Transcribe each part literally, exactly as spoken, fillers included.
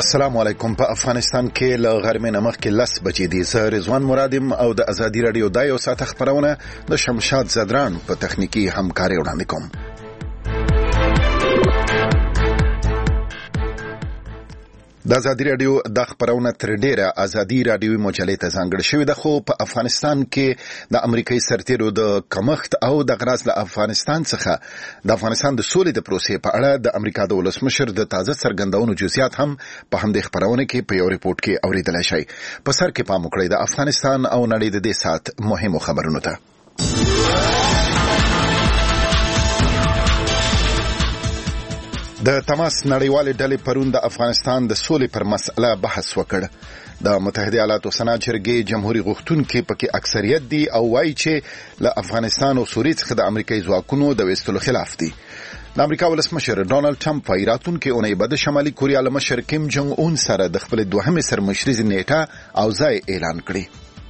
السلام علیکم. په افغانستان کې له غرمې نه مخکې لس بجې دي. زه رضوان مرادم او د ازادي رادیو د یو ساعت خبرونه د شمشاد زدران په تخنیکی همکاري وړاندې کوم. د ازادي رادیو د خبرونه تر ډیره ازادي رادیوي مجلې ته ځانګړې شوې ده، خو په افغانستان کې د امریکایي سرتیرو د کمښت او د غراس له افغانستان څخه د افغانستان د سولې د پروسې په اړه د امریکا د ولسمشر د تازه څرګندونو جزئیات هم په همدې خبرونه کې په یو ریپورت کې اوریدل شي. په سر کې پام وکړئ د افغانستان او نړۍ د دې سات مهمو خبرونو ته. د تماس نړیوالې ډلې پرون د افغانستان د سولې پر مسله بحث وکړ. د متحده ایالاتو سنا جرګې جمهوریت غوښتونکي پکې اکثریت دي او وایي چې له افغانستان او سوریې څخه د امریکایي ځواکونو د وستلو خلاف دي. د امریکا ولسمشر ډونالد ټرمپ په راتلونکي اونۍ به د شمالي کوریا له مشر کیم جونګ اون سره د خپل دوهمې سرمشريزي نیټه او ځای اعلان کړی.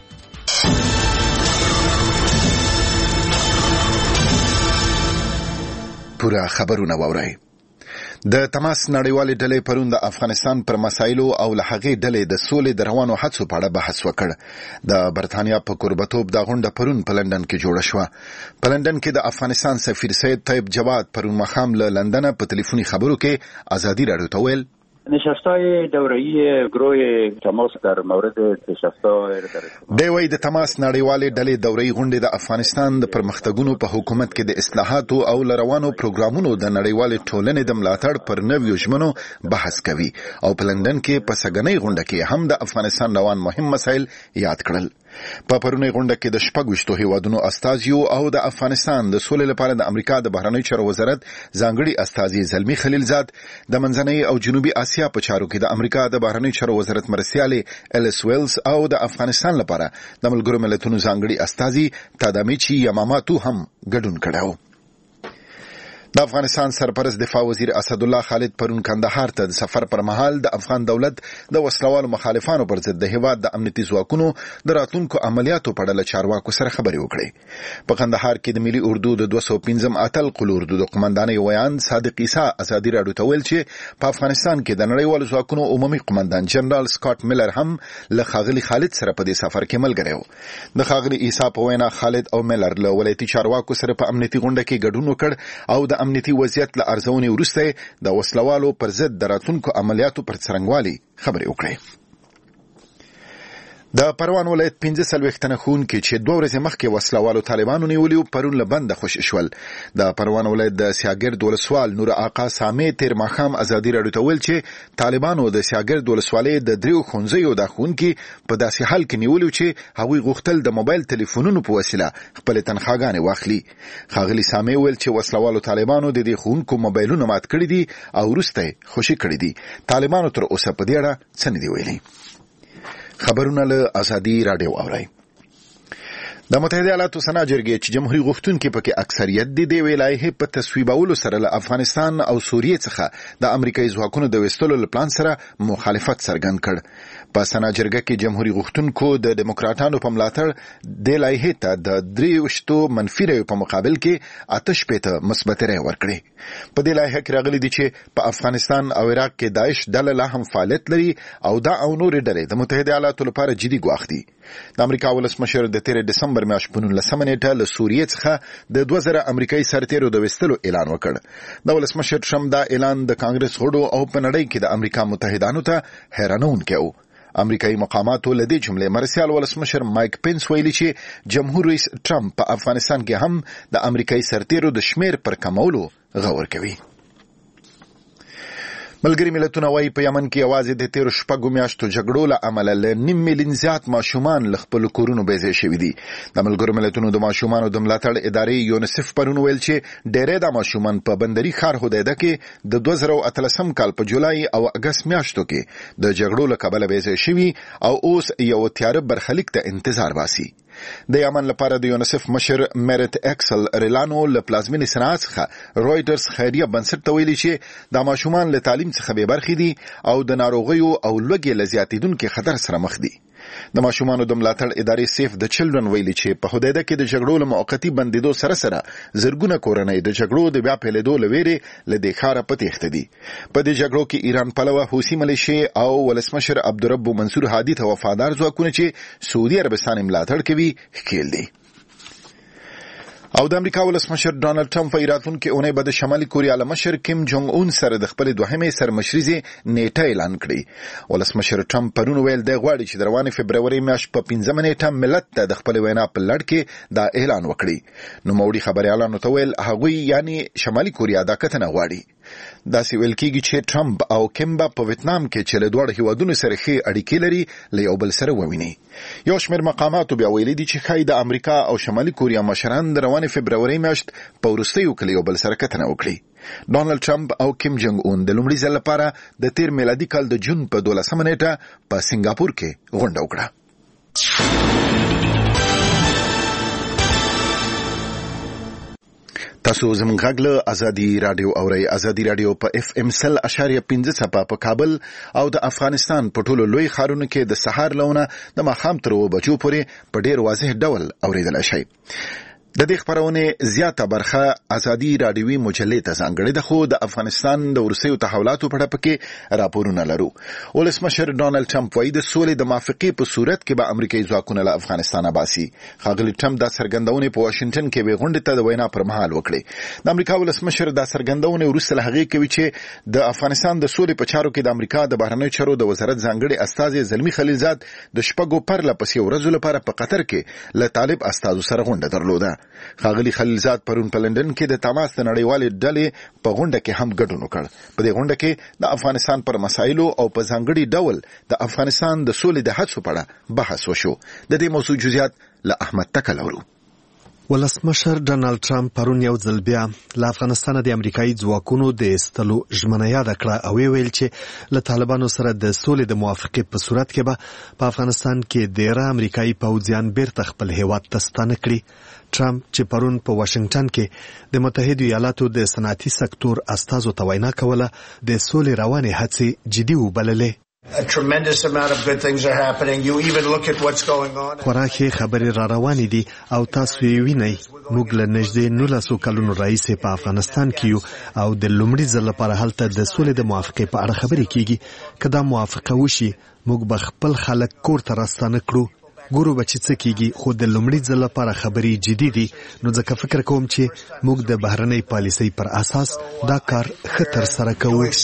پورا خبرونه واورئ. د تماس نړیوالې ډلې پرون د افغانستان پر مسایلو او له هغې ډلې د سولې د روانو هڅو په اړه بحث وکړ. د برتانیا په کوربتوب د غونډه پرون په لندن کې جوړه شوه. په لندن کې د افغانستان سفیر سید طیب جواد پرون مخام له لندن په ټلیفوني خبرو کې ازادي رادیو ته ویل نشستای دوره‌ای گروه تماس در مورد نشستای دی وی د تماس نړیوالې ډلې دوره‌ای غونډې د افغانستان د پرمختګونو په حکومت کې د اصلاحاتو او لروانو پروګرامونو د نړیوالې ټولنې د ملاتړ پر نویو ژمنو بحث کوي او په لندن کې په سګنۍ غونډه کې هم د افغانستان روان مهم مسایل یاد کړل. په پرونی غونډه کې د شپږ هیوادونو استازیو او د افغانستان د سولې لپاره د امریکا د بهرنیو چارو وزارت ځانګړي استازي زلمی خلیلزاد، د منځنۍ او جنوبي اسیا په چارو کې د امریکا د بهرنیو چارو وزارت مرستیالې الیس ویلز او د افغانستان لپاره د ملګرو ملتونو ځانګړي استازي تادامیچی یاماماتو هم ګډون کړو. د افغانستان سرپرست دفاع وزیر اسدالله خالد پرون کندهار ته د سفر پر مهال د افغان دولت د وسلوالو مخالفانو پر ضد د هیواد د امنیتي ځواکونو د راتلونکو عملیاتو په اړه چارواکو سره خبرې وکړې. په کندهار کې د ملي اردو د دوه سوه پنځم اتل قل اردو د قومندانۍ ویان صادق عیسی ازادي رادیو ته ویل چې په افغانستان کې د نړیوالو ځواکونو عمومي قومندان جنرال سکاټ میلر هم له ښاغلي خالد سره په دې سفر کې ملګری و. د ښاغلي عیسی په وینا خالد او میلر له ولایتي چارواکو سره په امنیتي غونډه کې ګډون وکړ او د امنیتي وضعیت له ارزونې وروسته د وسلوالو پر ضد د راتلونکو عملیاتو پر څرنګوالي خبرې وکړې. د پروان ولایت پنځه څلوېښت تنه ښوونکي چې دوه ورځې مخکې وسلوالو طالبانو نیولي وو پرون له بنده خوشي شول. د پروان ولایت د سیاګرد ولسوال نور آقا سامي تیر ماښام ازادي رادیو ته ویل چې طالبانو د سیاګرد ولسوالۍ د دریو ښوونځیو د ښوونکي په داسې حال کې نیولي چې هغوی غوښتل د موبایل تلیفونونو په وسیله خپلې تنخواګانې واخلي. ښاغلي سامي ویل چې وسلوالو طالبانو د دې ښوونکو موبایلونه مات کړي دي او وروسته یې خوشي کړي دي. طالبانو تر اوسه په دې اړه څه نه دي ویلي. خبرونه له ازادي رادیو اورئ. د متحده ایالاتو سنا جرګې چې جمهوریت غوښتونکي پکې اکثریت دي د ویلایې په تصویبولو سره له افغانستان او سوریې څخه د امریکایي ځواکونو د وستلو پلان سره مخالفت څرګند کړ. په سنا جرګه کې جمهوریت غوښتونکو د دیموکراتانو په ملاتړ د لایحې ته د دریوشتو منفي رایو په مقابل کې اته شپېته مثبت رایې ورکړې. په دې لایحه کې راغلي دي چې په افغانستان او عراق کې داعش ډله لا هم فعالیت لري او دا او نورې ډلې د متحده ایالاتو لپاره جدي ګواښ دي. د امریکا ولسمشر د تیر دسمبر میاشتې په نولسمه نیټه له سوریې څخه د دوه زره امریکایي سرتیرو د وستلو اعلان وکړ. د ولسمشر ټرمپ دا اعلان د کانګرس غړو او په نړۍ کې د امریکا متحدانو ته حیرانونکی و. امریکایي مقاماتو له دې جملې مرسیال ولسمشر مایک پینس ویلي چې جمهور رئیس ټرمپ په افغانستان کې هم د امریکایي سرتیرو د شمیر پر کمولو غور کوي. ملګری ملتونه وايي په یمن کې یوازې د تیر شپږو میاشتو جګړو له امله له نیم میلیون زیات ماشومان له خپل کورونو بېځای شوي دي. د ملګرو ملتونو د ماشومانو د ملاتړ ادارې یونیسف پرون ویل چې ډېری د ماشومان په بندري ښار هدیده کې د دوه زره اتلسم کال په جولای او اګست میاشتو کې د جګړو له کبله بېځای شوي او اوس یو تیاره برخلیک ته انتظار باسي. د یمن لپاره د یونیسف مشر میرت اکسل ریلانو له پلازمینې صنعا څخه رویټرز خیریه بنسټ ته ویلي چې د ماشومان له تعلیم څخه بې برخې دي او د ناروغیو او لوږې له زیاتېدونکي خطر سره مخ دي. د ماشومانو د ملاتړ ادارې سیف د چلډرن ویلي چې په حدیده کې د جګړو له موقتی بندیدو سره سره زرګونه کورنۍ د جګړو د بیا پیلېدو لویرې له دې ښاره په تېښته دي. په دې جګړو کې ایران پلوه حوثي ملیشې او ولسمشر عبدالرب منصور هادي ته وفادار ځواکونه چې سعودي عربستان ملاتړ کوي ښکېل دي. او د امریکا ولسمشر ډانلډ ټرمپ په راتلونکې اونۍ به د شمالي کوریا له مشر کیم جونګ اون سره د خپل دوهمې سرمشریزې نیټه اعلان کړي. ولسمشر ټرمپ پرون ویل دی غواړي چې د روانې فبروري میاشت په پنځمه نیټه ملت ته د خپل وینا په لړ کې دا اعلان وکړي. نو موړي خبريالانو ته ویل هغوی یعنی شمالي کوریا دا کتنه غواړي. داسې ویل کېږي چې ټرمپ او کیم به په ویتنام کې چې له دواړو هیوادونو سره ښې اړیکې لري له یو بل سره وویني. یو شمېر مقاماتو بیا ویلي دي چې ښایي د امریکا او شمالي کوریا مشران د روانې فبروري میاشت په وروستیو کې له یو بل سره کتنه وکړي. ډانلډ ټرمپ او کیم جونګ اون د لومړي ځل لپاره د تیر میلادي کال د جون په دولسمه نیټه په سنګاپور کې غونډه وکړه. تاسو زموږ غږ له ازادي رادیو اورئ. ازادي رادیو په اف ام سل اشاریه پنځه څپه په کابل او د افغانستان په ټولو لوی ښارونو کې د سهار لونه د ماښام تر اوه بجو پورې په ډیر واضح ډول اوریدل شي. د دې خبرونې زیاته برخه ازادي رادیوي مجلې ته ځانګړې ده، خو د افغانستان د وروستیو تحولاتو په اړه پکې راپورونه لرو. ولسمشر ډانلډ ټرمپ وايي د سولې د موافقې په صورت کې به امریکایي ځواکونه له افغانستانه باسي. ښاغلي ټرمپ دا څرګندونې په واشنګټن کې به غونډې ته د وینا پر مهال وکړې. د امریکا ولسمشر دا څرګندونې وروسته له هغې کوي چې د افغانستان د سولې په چارو کې د امریکا د بهرنیو چارو د وزارت ځانګړي استازي زلمي خلیلزاد د شپږو پرله پسې ورځو لپاره په قطر کې له طالب استازو سره غونډه درلوده. ښاغلي خلیلزاد پرون په لندن کې د تماس د نړیوالې ډلې په غونډه کې هم ګډون وکړ. په دې غونډه کې د افغانستان پر مسایلو او په ځانګړي ډول د افغانستان د سولې د هڅو په اړه بحث وشو. د دې موضوع جزئیات له احمد تکل اورو. ولسمشر ډانلډ ټرمپ پرون یو ځل بیا له افغانستان د امریکایي ځواکونو د ایستلو ژمنه یاده کړه او ویل چې له طالبانو سره د سولې د موافقې په صورت کې به په افغانستان کې ډیره امریکایي پوځیان بیرته خپل هیواد ته ستانه کړي. ټرمپ چې پرون په واشنګټن کې د متحده ایالاتو د صنعتي سکتور استازو ته وینا کوله د سولې روانې هڅې جدي وبللې. A tremendous amount of good things are happening. You even look at what's going on. خوراکي خبرې را روانې دي او تاسو یې وینئ. موږ له نږدې نولسو کلونو راهیسې په افغانستان کې یو او د لومړي ځل لپاره هلته د سولې د موافقې په اړه خبرې کیږي. که دا موافقه وشي موږ به خپل خلک کور ته راستانه کړو. ګورو به چې څه کیږي، خو د لومړي ځل لپاره خبرې جدي دي. نو ځکه فکر کوم چې موږ د بهرنۍ پالیسۍ پر اساس دا کار ښه ترسره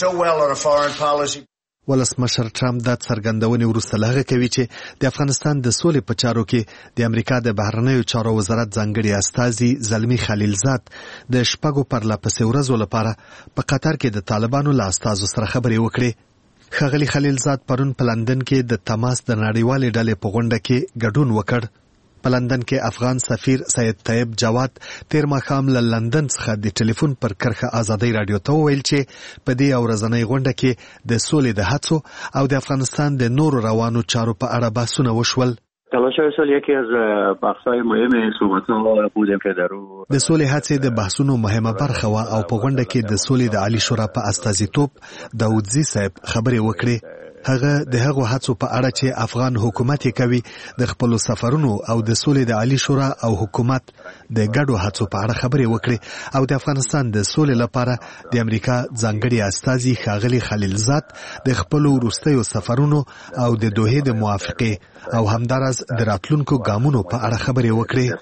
کوو. ولسمشر ټرمپ دا څرګندونې وروسته له هغه کوي چې د افغانستان د سولې په چارو کې د امریکا د بهرنیو چارو وزارت ځانګړي استازي زلمي خلیلزاد د شپږو پرله پسې ورځو لپاره په قطر کې د طالبانو له استازو سره خبرې وکړې. ښاغلي خلیلزاد پرون په لندن کې د تماس د نړیوالې ډلې په غونډه کې ګډون وکړ. په لندن کې افغان سفیر سید طیب جواد تیر ماښام له لندن څخه د ټلیفون پر کرښه ازادي رادیو ته وویل چې په دې ورځنۍ غونډه کې د سولې د هڅو او د افغانستان د نورو روانو چارو په اړه بحثونه وشول. تلاش‌های سال یکی از بخش‌های مهم صحبت‌ها بوده که در د سولې هڅې د بحثونو مهمه برخه و او په غونډه کې د سولې د عالی شورا په استازیتوب داودزی صاحب خبرې وکړې. هغه د هغو هڅو په اړه چې افغان حکومت یې کوي د خپل سفرونو او د سولې د عالی شورا او حکومت د ګډو هڅو په اړه خبرې وکړې او د افغانستان د سولې لپاره د امریکا ځانګړي استازي ښاغلي خلیلزاد د خپل وروستیو سفرونو او د دوحې د موافقې او همدارس د راتلونکو ګامونو په اړه خبرې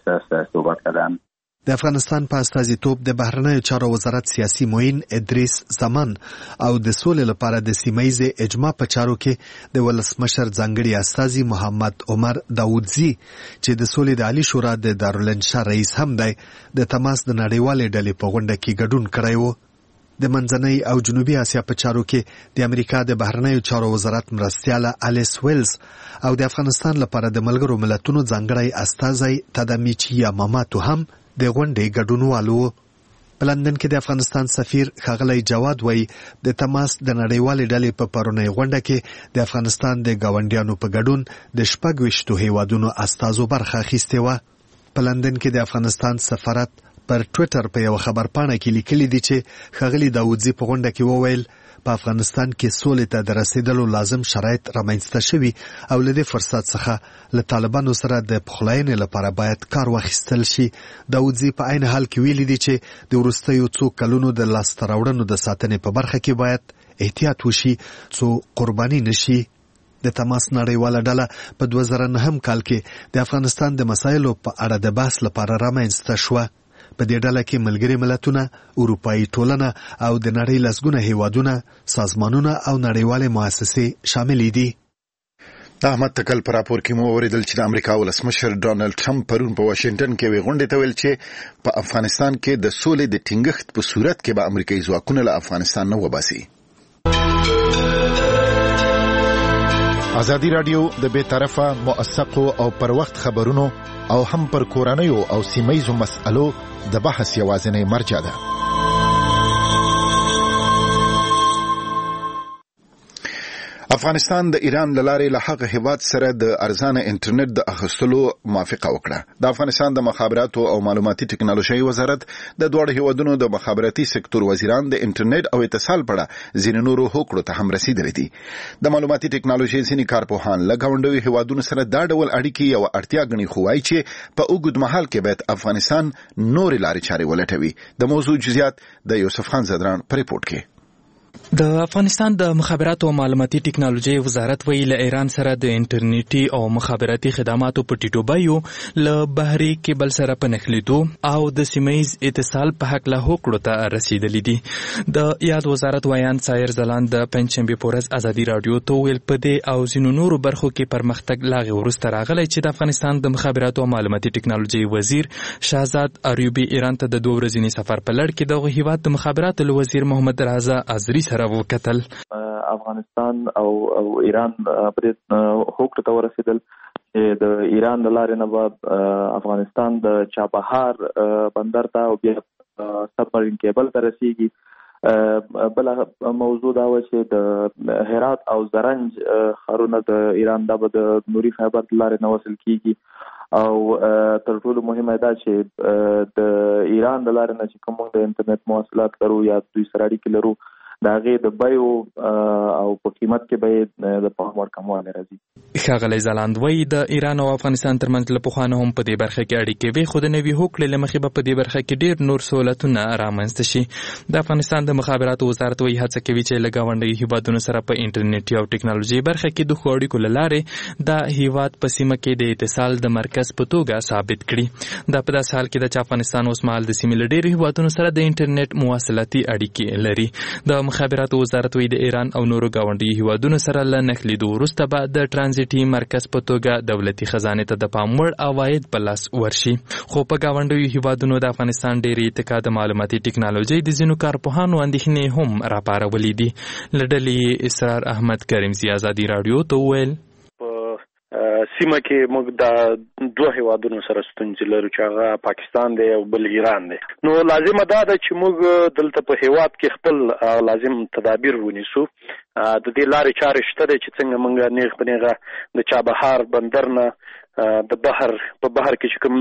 وکړې. د افغانستان په استازیتوب د بهرنیو چارو وزارت سیاسي معین ادریس زمان او د سولې لپاره د سیمه‌ییزې اجماع په چارو کې د ولسمشر ځانګړي استازي محمد عمر داودزی چې د سولې د عالی شورا د دارالانشا رئیس هم دی د تماس د نړیوالې ډلې په غونډه کې ګډون کړی و. د منځنۍ او جنوبي اسیا په چارو کې د امریکا د بهرنیو چارو وزارت مرستیاله الیس ویلز او د افغانستان لپاره د ملګرو ملتونو ځانګړی استازی تدامیچی یاماماتو هم د غونډې ګډونوالو. په لندن کې د افغانستان سفیر ښاغلی جواد وایي د تماس د نړیوالې ډلې په پرونۍ غونډه کې د افغانستان د ګاونډیانو په ګډون د شپږ ویشتو هیوادونو استازو برخه اخیستې وه. په لندن کې د افغانستان سفارت پر ټویټر په یو خبرپاڼه کې لیکلي دي چې ښاغلي داودزي په غونډه کې وویل په افغانستان کې سولې ته د رسیدلو لازم شرایط رامنځته شوي او له دې فرصت څخه له طالبانو سره د پخلاینې لپاره باید کار واخیستل شي. داودزي په عین حال کې ویلي دي چې د وروستیو څو کلونو د لاسته راوړنو د ساتنې په برخه کې باید احتیاط وشي څو قرباني نشي. د تماس نړیواله ډله په دوه زره نهم کال کې د افغانستان د مسایلو په اړه د بحث لپاره رامنځته شوه. په دې ډله کې ملګري ملتونه، اروپایي ټولنه او د نړۍ لسګونه هیوادونه، سازمانونه او نړیوالې مؤسسې شامل دي. احمد تکل پر راپور کې مو اوریدل چې د امریکا ولسمشر ډانلډ ټرمپ پرون په واشنگټن کې وی غونډې ته ویل چې په افغانستان کې د سولې د ټینګښت په صورت کې به امریکایي ځواکونه له افغانستان نه وباسي. ازادي رادیو د بے طرفه، موثقو او پر وخت خبرونو او هم پر کورنیو او سیمایي مسألو د بحث یوازینی مرجع ده. افغانستان د ایران لاره له هغه هیواد سره د ارزانه انټرنیټ د اخیستلو موافقه وکړه. د افغانستان د مخابراتو او معلوماتي ټکنالوژي وزارت د دوه هیوادونو د مخابراتي سکتور وزیران د انټرنیټ او اتصال په اړه ځینې نورو هوکړو ته هم رسیدلي دي. د معلوماتي ټکنالوژي ځینې کارپوهان له ګاونډیو هیوادونو سره دا ډول اړیکې یو اړتیا ګڼي، خو وايي چې په اوږد مهال کې باید افغانستان نورې لارې چارې ولټوي. د موضوع جزئیات د یوسف خان زدران په ریپورت کې. د افغانستان د مخابراتو او معلوماتي ټکنالوژي وزارت ویل ایران سره د انټرنیټي او مخابراتي خدماتو په ټیټوبایو له بهري کیبل سره په نښلیدو او د سیمایز اتصال په حق له هوکړو ته رسیدلی دي. د یاد وزارت ویان سایر زلان د پنځشنبه پورز ازادي رادیو ته ویل په دې او ځینو نورو برخو کې پرمختګ لاغې ورسته راغلی چې د افغانستان د مخابراتو او معلوماتي ټکنالوژي وزیر شهزاد ایوبی ایران ته د دوه ورځې سفر په لړ کې د هیواد د مخابراتو لوزیر محمد رضا ازری سره وکتل. افغانستان او او ایران پر هوکړه ته ورسېدل چې د ایران د لارې نه بعد افغانستان د چابهار بندر ته او بیا سبمرین کیبل ته رسیږي. بل موضوع دا و چې د هرات او زرنج ښارونه د ایران د نوري خیبر لارې نه وصل کیږي او تر ټولو مهمه دا چې د ایران د لارې نه چې کوم د انټرنیټ مواصلات لرو یا دوی سره اړیکې لرو دا غي د بایو او په قیمت کې به د پام ورکمواله راځي. ښاغلی زلاند وایي د ایران او افغانستان ترمنځ له پخوانه هم په دې برخه کې اړیکې وي، خو د نوي هوکړې له مخې به په دې برخه کې ډېر نور سهولتونه رامنځته شي. د افغانستان د مخابراتو وزارت وایي هڅه کوي چې له ګاونډیو هیوادونو سره په انټرنیټي او ټکنالوژي برخه کې د ښو اړیکو له لارې د هیواد په سیمه کې د اتصال د مرکز په توګه ثابت کړي. دا په داسې حال کې ده چې افغانستان اوس مهال د سیمې له ډېرو هیوادونو سره د انټرنیټ مواصلاتي اړیکې لري. د مخابراتو وزارت وایي د ایران او نورو ګاونډیو هیوادونو سره له نښلیدو وروسته به د ټرانزیټي مرکز په توګه دولتي خزانې ته د پام وړ عواید په لاس ورشي. خو په ګاونډیو هیوادونو د افغانستان ډېرې اتکا د معلوماتي ټکنالوژۍ د ځینو کارپوهانو اندېښنې هم راپارولې دي. له ډلې اسرار احمد کریمزي ازادي راډیو ته وویل سیمه کې موږ د دوه هیوادونو سره ستونزې لرو چې هغه پاکستان دی او بل ایران دی. نو لازمه دا ده چې موږ دلته په هیواد کې خپل لازم تدابیر ونیسو. د دې لارې چارې شته دی چې څنګه موږ نیغ په نیغه د چابهار بندر نه د بحر په بحر کې چې کوم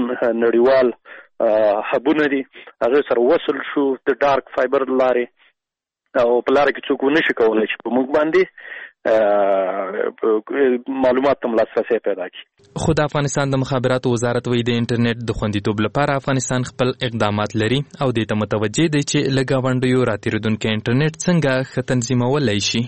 نړیوال هبونه دي هغه سره وصل شو د ډارک فایبر لارې او په لاره کې څوک ونشي کولی چې په موږ باندې معلومات تم لاسرسی پیدا کی. خو د افغانستان د مخابراتو وزارت وایي د انټرنیټ د خوندیتوب لپاره افغانستان خپل اقدامات لري او دې ته متوجه دی چې له ګاونډیو راتېرېدونکی انټرنیټ څنګه ښه تنظیمولی شي.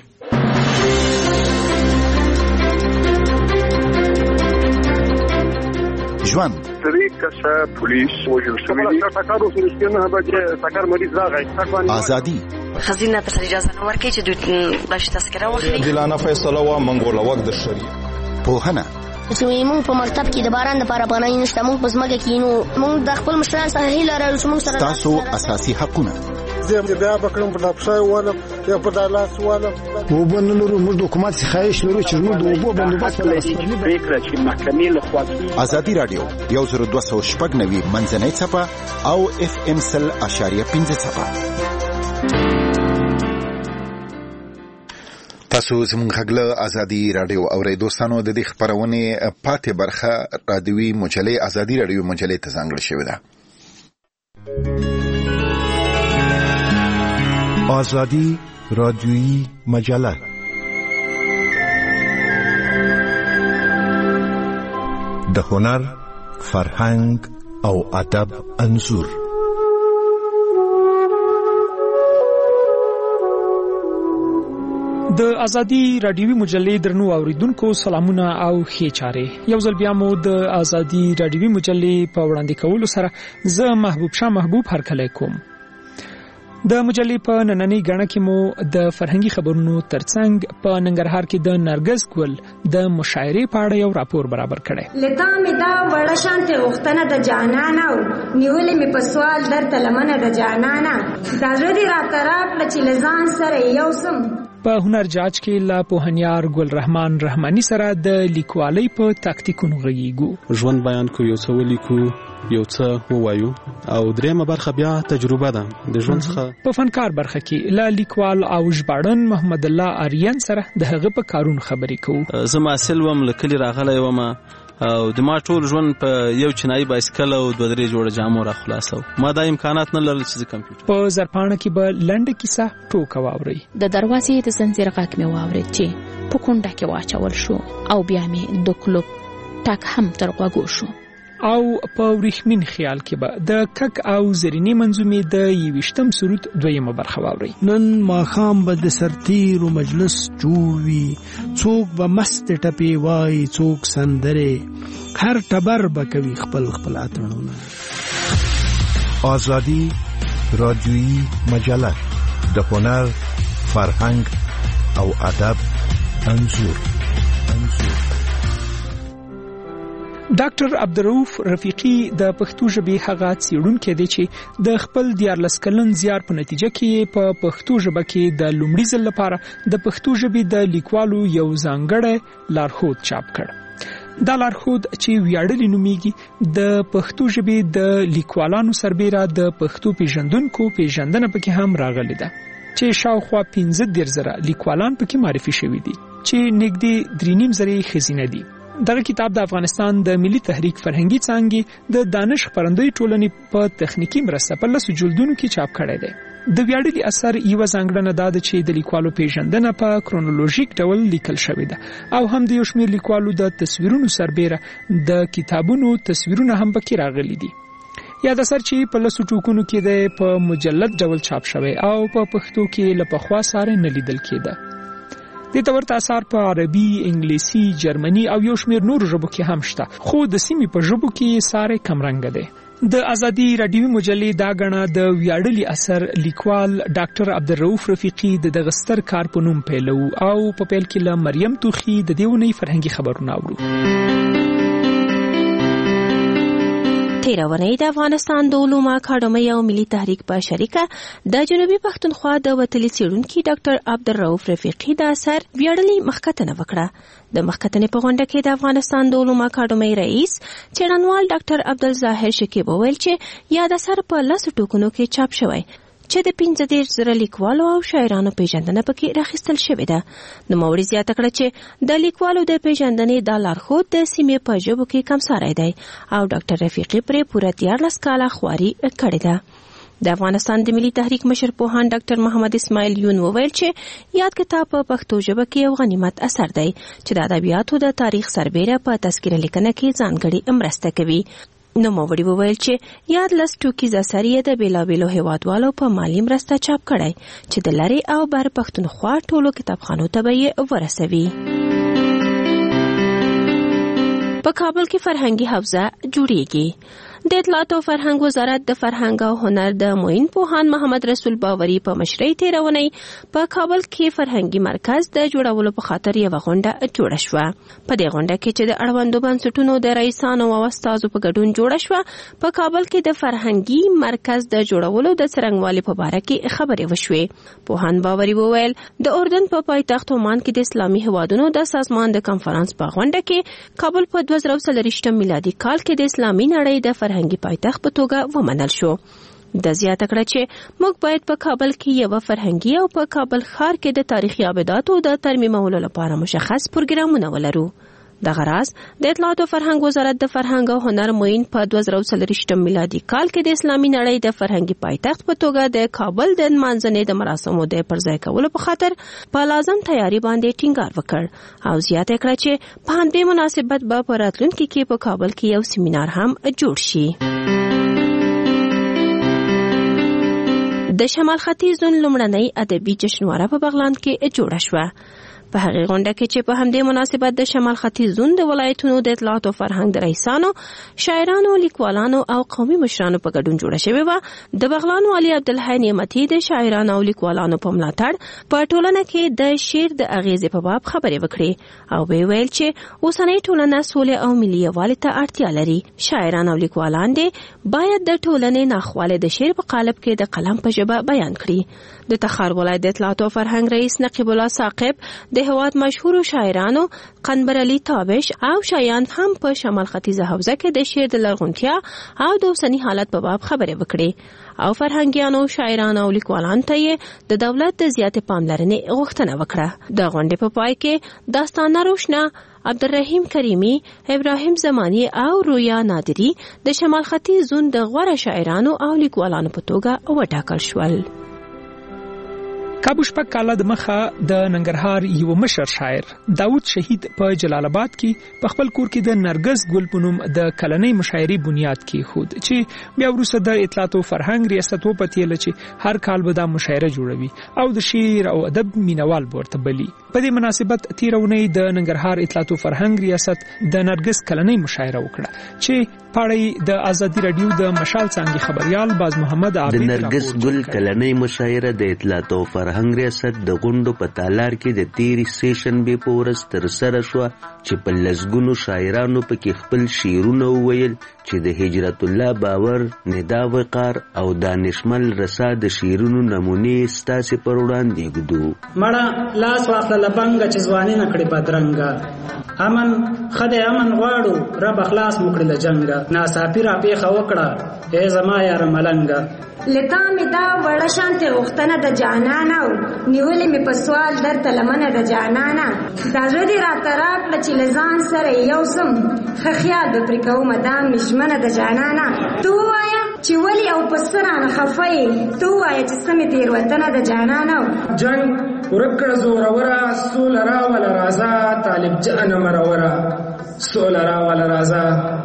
ژوند کسه پولیس وجل شوی دی تاکارو سرشتنه به تاکار مریض راغی ازادي خزینه پر اجازه نه ورکړي چې دوی باش تذکره واخلي. دلانه فیصله وا منګوله وخت د شری پوهنه چې موږ په مکتب کې د باران لپاره باندې نشته، موږ په ځمکه کې نو موږ د خپل مشران سره هیله لرو چې موږ سره تاسو اساسي حقونه زه بیا بکرم په دافشای والا یا په دالاس والا وبنلرو موږ د حکومت خواهش لرو چې موږ د وبو بندوبست لري فکر چې محکمې له خوا ازادي رادیو یو زر دوه سوه شپږ نوي منځنۍ څپه او اف ام سل اشاریه پنځه څپه. تاسو زموږ غږ ازادي رادیو اورئ. دوستانو د دې خبرونه پاتې برخه رادیوي مجلې ازادي رادیو مجلې ته ځانګړې شوې ده. آزادی رادیویی مجله. د هنر، فرهنګ او ادب انځور. د ازادي رادیوي مجلې درنو اوریدونکو سلامونه او ښې چارې. یو ځل بیا مو د ازادي رادیوي مجلې په وړاندې کولو سره زه محبوب شاه محبوب هرکلی کوم. د مجلې په نننۍ غاڼه کې مو د فرهنګي خبرونو ترڅنګ په ننګرهار کې د نرګس ګل د مشاعرې په اړه یو راپور برابر کړی. لتا مې دا وړه شانته غوښتنه د جانانه او نیولې مې په سوال درته لمنه د جانانه دا زړه دې راته راکړه چې له ځان سره یو سم. په هنر جاج کې لا پوهنیار ګل رحمان رحماني سره د لیکوالۍ په تاکتیکونو غږیږو. ژوند بیان کو، یو څه ولیکو، یو څه ووایو، او دریمه برخه بیا تجربه ده د ژوند څخه. په فنکار برخه کې لا لیکوال او ژباړن محمد الله آریان سره د هغه په کارونو خبرې کوو. زه محصل وم، له کلي راغلی وم او د ما ټول ژوند په یو چینایي بایسکل او دوه درې جوړه جامو را خلاصو. ما دا امکانات نه لرل چې کمپیوټر. په زرپاڼه کې به لنډه کیسه ټوکه واوري. د دروازې د زنجیر غږ مې واورید چې په کونډه کې واچول شو او بیا مې د کلوب ټک هم تر غوږو شو. او په وریښمین خیال کې به د کک او زرینې منظومې د یویشتم سرود دویمه برخه واوري. نن ماښام به د سرتیر و مجلس جوړ وي، څوک به مست ټپې وای، څوک سندرې، هر ټبر به کوي خپل خپل اتڼونه. آزادی رادیویی مجله د هنر، فرهنګ او ادب انځور. ډاکټر عبدالرؤف رفیقي د پښتو ژبې هغه څېړونکی دی چې د خپل دیارلس کلن زیار په نتیجه کې په پښتو ژبه کې د لومړي ځل لپاره د پښتو ژبې د لیکوالو یو ځانګړی لارښود چاپ کړ. دا لارښود چې ویاړلی نومیږي د پښتو ژبې د لیکوالانو سربیره د پښتو پیژندونکو پیژندنه پکې هم راغلې ده چې شاوخوا پنځه دېرش زره لیکوالان پکې معرفي شوي دي چې نږدې درې نیم زره ښځینه دي. دغه کتاب د افغانستان د ملي تحریک فرهنګي څانګې د دانش خپرندوی ټولنې په تخنیکی مرسته په لسو جلدونو کې چاپ کړی دی. د ویاړلي اثر یوه ځانګړنه دا ده چې د لیکوالو پیژندنه په کرونولوژیک ډول لیکل شوې ده او هم د یو شمېر لیکوالو د تصویرونو سربیره د کتابونو تصویرونه هم پکې راغلي دي. یاد اثر چې په لسو ټوکونو کې دی په مجلد ډول چاپ شوی او په پښتو کې له پخوا ساره نه لیدل کېده. د تورت اثر په عربي، انګلیسي، جرمني او یو شمېر نورو ژبو کې هم شته، خو د سیمې په ژبو کې ساره کمرنګه دی. د ازادي رادیوي مجلې دا غڼه د ویاړلي اثر لیکوال ډاکټر عبدالرؤف رفیقي د دغه ستر کار په نوم پیلو او په پیل کې له مریم توخي د دې ونې فرهنګي خبرونه اورو. تیرونی د افغانستان د علومو اکاډمۍ او ملي تحریک په شریکه د جنوبي پښتونخوا د وتلي څېړونکي ډاکټر عبدالرؤف رفیقي د اثر ویاړلي مخکتنه وکړه. د مخکتنې په غونډه کې د افغانستان د علومو اکاډمۍ رئیس څېړنوال ډاکټر عبدالظاهر شکیب وویل چې یاد اثر په لسو ټوکونو کې چاپ شوی چې د پنځه دېرش زره لیکوالو او شاعرانو پیژندنه پکې راخیستل شوې ده. نوموړي زیاته کړه چې د لیکوالو د پیژندنې دا لارښود د سیمې په ژبو کې کمساری دی او ډاکټر رفیقي پرې پوره دیارلس کاله خواري کړې ده. د افغانستان د ملي تحریک مشر پوهان ډاکټر محمد اسماعیل یون وویل چې یاد کتاب په پښتو ژبه کې یو غنیمت اثر دی چې د ادبیاتو د تاریخ سربیره په تذکره لیکنه کې ځانګړې مرسته کوي. نو موږ وویل چې یاد لس ټوکیز اثر یې د بیلابیلو هیوادوالو په مالی مرسته چاپ کړی چې د لرې او بر پښتونخوا ټولو کتابخانو ته به یې ورسوي. په کابل کې فرهنګي حوزه جوړیږي. د اطلاعات او فرهنګ وزارت د فرهنګ او هنر د معین پوهان محمد رسول باوري په مشرۍ تیرونی په کابل کې فرهنګي مرکز د جوړولو په خاطر یو غونډه جوړه شوه. په دې غونډه کې چې د اړوندو بنسټونو د رئیسانو او استادو په ګډون جوړه شوه، په کابل کې د فرهنګي مرکز د جوړولو د څرنګوالي په اړه کې خبرې وشوې. پوهان باوري وویل د اردن په پایتخت عمان کې د اسلامي هیوادونو د سازمان د کانفرنس په غونډه کې کابل په دوه زره څلوېښتم میلادي کال کې د اسلامي نړۍ د فرهنګي پایتخت په توګه ومنل شو. د زیاته کړه چې موږ باید په کابل کې یو فرهنګي او په کابل ښار کې د تاریخي ابداتو د ترمیمولو لپاره مشخص پروګرامونه ولرو. دغه راز د اطلاعات او فرهنګ وزارت د فرهنګ او هنر معین په دوه زره څلوېښتم میلادي کال کې د اسلامي نړۍ د فرهنګي پایتخت په توګه د کابل د نمانځنې د مراسمو د پرځای کولو په خاطر په لازم تیاری باندې ټینګار وکړ او زیاته کړه چې په همدې مناسبت به په راتلونکي کې په کابل کې یو سیمینار هم جوړ شي. د شمال ختیځ زون لومړنۍ ادبي جشنواره په بغلان کې جوړه شوه. په هغه غونډه کې چې په همدې مناسبت د شمال ختیځ زون د ولایتونو د اطلاعات او فرهنګ د رئیسانو، شاعرانو، لیکوالانو او قومي مشرانو په ګډون جوړه شوې وه، د بغلان والي عبدالحی نعمتي د شاعرانو او لیکوالانو په ملاتړ په ټولنه کې د شعر د اغیزې په باب خبرې وکړې او ویې ویل چې اوسنۍ ټولنه سولې او ملي یووالي ته اړتیا لري. شاعران او لیکوالان دې باید د ټولنې ناخواله د شعر په قالب کې د قلم په ژبه بیان کړي. د تخار ولایت د اطلاعات او فرهنګ رئیس نقیب الله ثاقب د هواد مشهور شاعرانو قنبر علي تابش او شایان هم په شمال ختیځه حوزه کې د شعر د لرغونتیا او د اوسني حالت په باب خبرې وکړې او فرهنګیانو، شاعرانو او لیکوالانو ته یې د دولت د زیاتې پاملرنې غوښتنه وکړه. د غونډې په پای کې داستانه روشنا، عبدالرحیم کریمی، ابراهیم زمانی او رویا نادری د شمال ختیځ زون د غوره شاعرانو او لیکوالانو په توګه وټاکل شول. کابو شپږ کاله د مخه د ننګرهار یو مشر شاعر داود شهید په جلال آباد کې په خپل کور کې د نرګس ګل په نوم د کلنۍ مشاعرې بنیاد کېښود چې بیا وروسته د اطلاعات او فرهنګ ریاست وپتېله چې هر کال به دا مشاعره جوړوي او د شعر او ادب مینوال به ورته بلي. په دې مناسبت تېره اونۍ د ننګرهار اطلاعات او فرهنګ ریاست د نرګس کلنۍ مشاعره وکړه چې پاړی د ازادي رادیو د مشال څانګې خبريال باز محمد عابد د نرګس ګل کلنۍ مشاعره د اطلاعات او فرهنګ ریاست د غونډو په تالار کې د تیری سیشن به پورس تر سره شو چې په لزګونو شاعرانو پکې خپل شعرونه وویل چې د هجرت الله باور، ندا وقار او دانشمل رسا د شعرونو نمونې ستاسو پر وړاندې ګدو. مړه لاس واخله لبنګ چې ځواني نکړي بدرنګ امن خدای امن غواړو رب اخلاص مکړي لجنګ ناصافی را پیخه وکړه ای زما یار ملنګ لتا می دا وړه شانته غختنه د جانانا نیولې می په سوال درته لمنه د جانانا دا زړه را طرف لچې لزان سره یو سم خخیال به پر کوم مدام مشمنه د جانانا تو وایا چې ولی او پسرانه خفای تو وایا چې سمې تیر وطن د جانانا جنگ ورکړه زور ورا سول را ول رازا طالب جان مرورا سول را ول رازا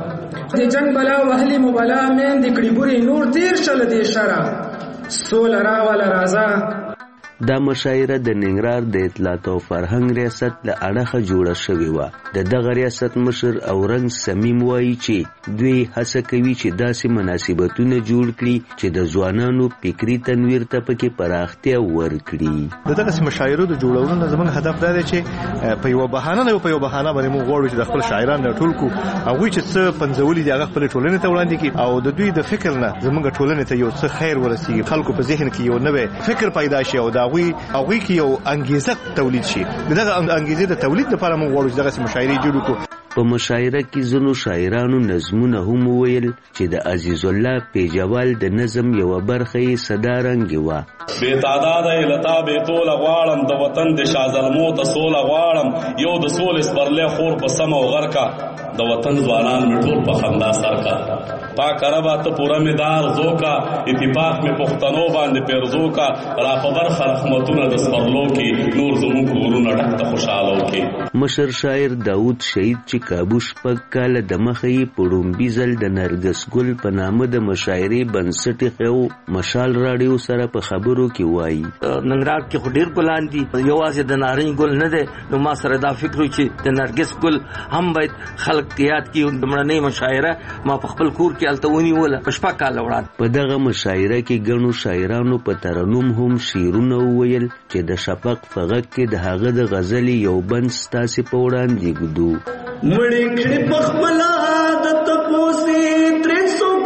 د جنگ بلا وهلی مبلا مین د کړي ګوري نور تیر شل دي شرا سول را ول رازا. دا مشاعره د ننګرهار د اطلاعات او فرهنګ ریاست له اړخه جوړه شوې وه. د دغه ریاست مشر اورنګ سمیم وایي چې دوی هڅه کوي چې داسې مناسبتونه جوړ کړي چې د ځوانانو فکري تنویر ته پکې پراختیا ورکړي. د دغه مشاعرو د جوړولو زموږ هدف دا دی چې په یو بهانه نه په یو بهانه باندې موږ غواړو چې د خپل شاعران راټول کړو او چې څه پنځولي دي هغه خپل ټولنې ته وړاندې کړي او د دوی د فکر نه زموږ ټولنې ته یو څه خیر ورسیږي، خلکو په ذهن کې یو نوې فکر پیدا شي او دا وی هغه کې یو انګیزه تولید شي. دغه انګیزه د تولید لپاره موږ غواړو چې دغه مشاعرې جوړ کړو. په مشاعره کې ځینو شاعرانو نظمونه هم وویل چې د عزیز الله پیجوال د نظم یو برخه یې صدارنګ وه. بې تعداده لتا بې توله غواړم د وطن د شازلمو ته سوله غواړم یو د سولې سپرلی خور په سم او غر کا د وطن ځوانان مې ټول په خندا سر کا پاک ربا ته پوره مې دار زو کا اتفاق مې پښتنو باندې پیرزو کا را په برخه رحمتونه د سپرلو کې نور زموږ کورونه ډک ته خوشحاله وکړي. مشر شاعر داود شهید چې کابو شپږ کاله د مخه یې په ړومبي ځل د نرګس ګل په نامه د مشاعرې بنسټ ایښی مشال راډیو سره په خبرو کې وایي ننګرهار کې خو ډېر ګلان دي، یوازې د نارنج ګل نه دی. نو ما سره دا فکر و چې د نرګس ګل هم باید خلک یاد کړي. د مړنۍ مشاعره ما په خپل کور کې هلته ونیوله په شپږ کاله وړاندې. په دغه مشاعره کې ګڼو شاعرانو په ترنم هم شعرونه وویل چې د شفق په غږ کې د هغه د غزلې یو بند ستاسې په وړاندې ږدو. مړې کړې پخپلا د تپوسې ترې څوک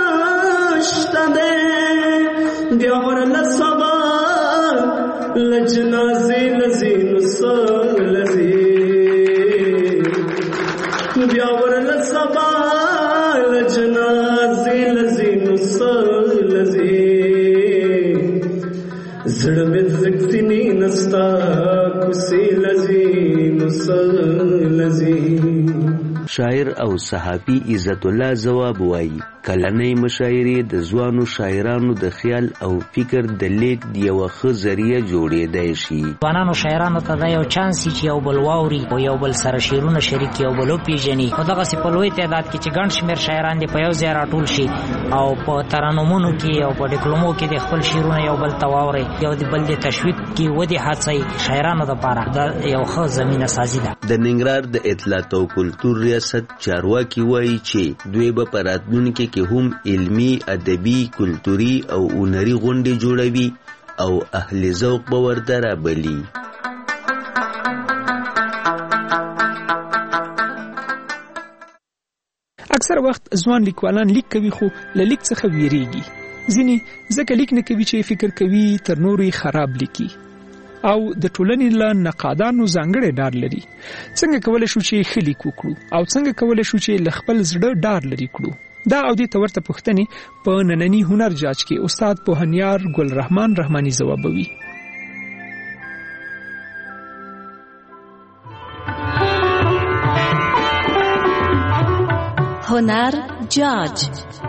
نشته دی بیا ورله سبا له جنازې لځې نو څه لځې بیا ورله سبا له جنازې لځې نو څه لځې زړه مې زګ سینې نستا کوڅې لځې نو څه لځې شاعر او صحافي عزت الله ځواب وایي کلنۍ مشاعرې د ځوانو شاعرانو د خیال او فکر د لیږد یوه ښه ذریعه جوړېدای شي. ځوانانو شاعرانو ته دا یو چانس چې یو بل واوري او یو بل سره شعرونه شریک یو بل وپېژني. خو دغسې په لوی تعداد کې چې ګڼ شمېر شاعران دې په یو ځای راټول شي او په ترانومونو کې او په ډیپلومو کې د خپل شعرونه یو بل ته واوري، یو د بل د تشویق کې ودې هڅوي، شاعرانو دپاره دا یو ښه زمینه سازي ده. د ننګرهار د اطلاعات او کلتور ریاست چارواکي وایي چې دوی به په راتلونکي کې هم علمي، ادبي، کلتوري او هنري غونډې جوړوي او اهل ذوق به ورته رابلي. اکثر وخت ځوان لیکوالان لیک کوي خو له لیک څخه ویریږي. ځینې ځکه لیک نه کوي چې فکر کوي تر نورو یې خراب لیکي او د ټولنې له نقادانو ځانګړی ډار لري. څنګه کولی شو چې ښه لیک وکړو او څنګه کولی شو چې له خپل زړه ډار لري کړو؟ دا او دې ته ورته پوښتنې په ننني هنر جاج کې استاد پوهنیار ګل رحمان رحماني ځوابوي. هنر جاج.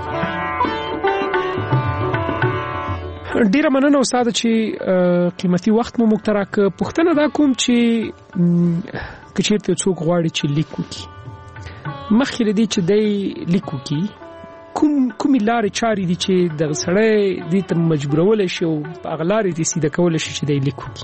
ډیره مننه استاد چې قیمتي وخت مو موږ ته راکړ. پوښتنه دا کوم چې که چېرته څوک غواړي چې لیک وکړي، مخکې له دې چې دی لیک وکړي کوم کومې لارې چارې دي چې دغه سړی دې ته مجبورولی شي او په هغه لارې دې سیده کولی شي چې دی لیک وکړي؟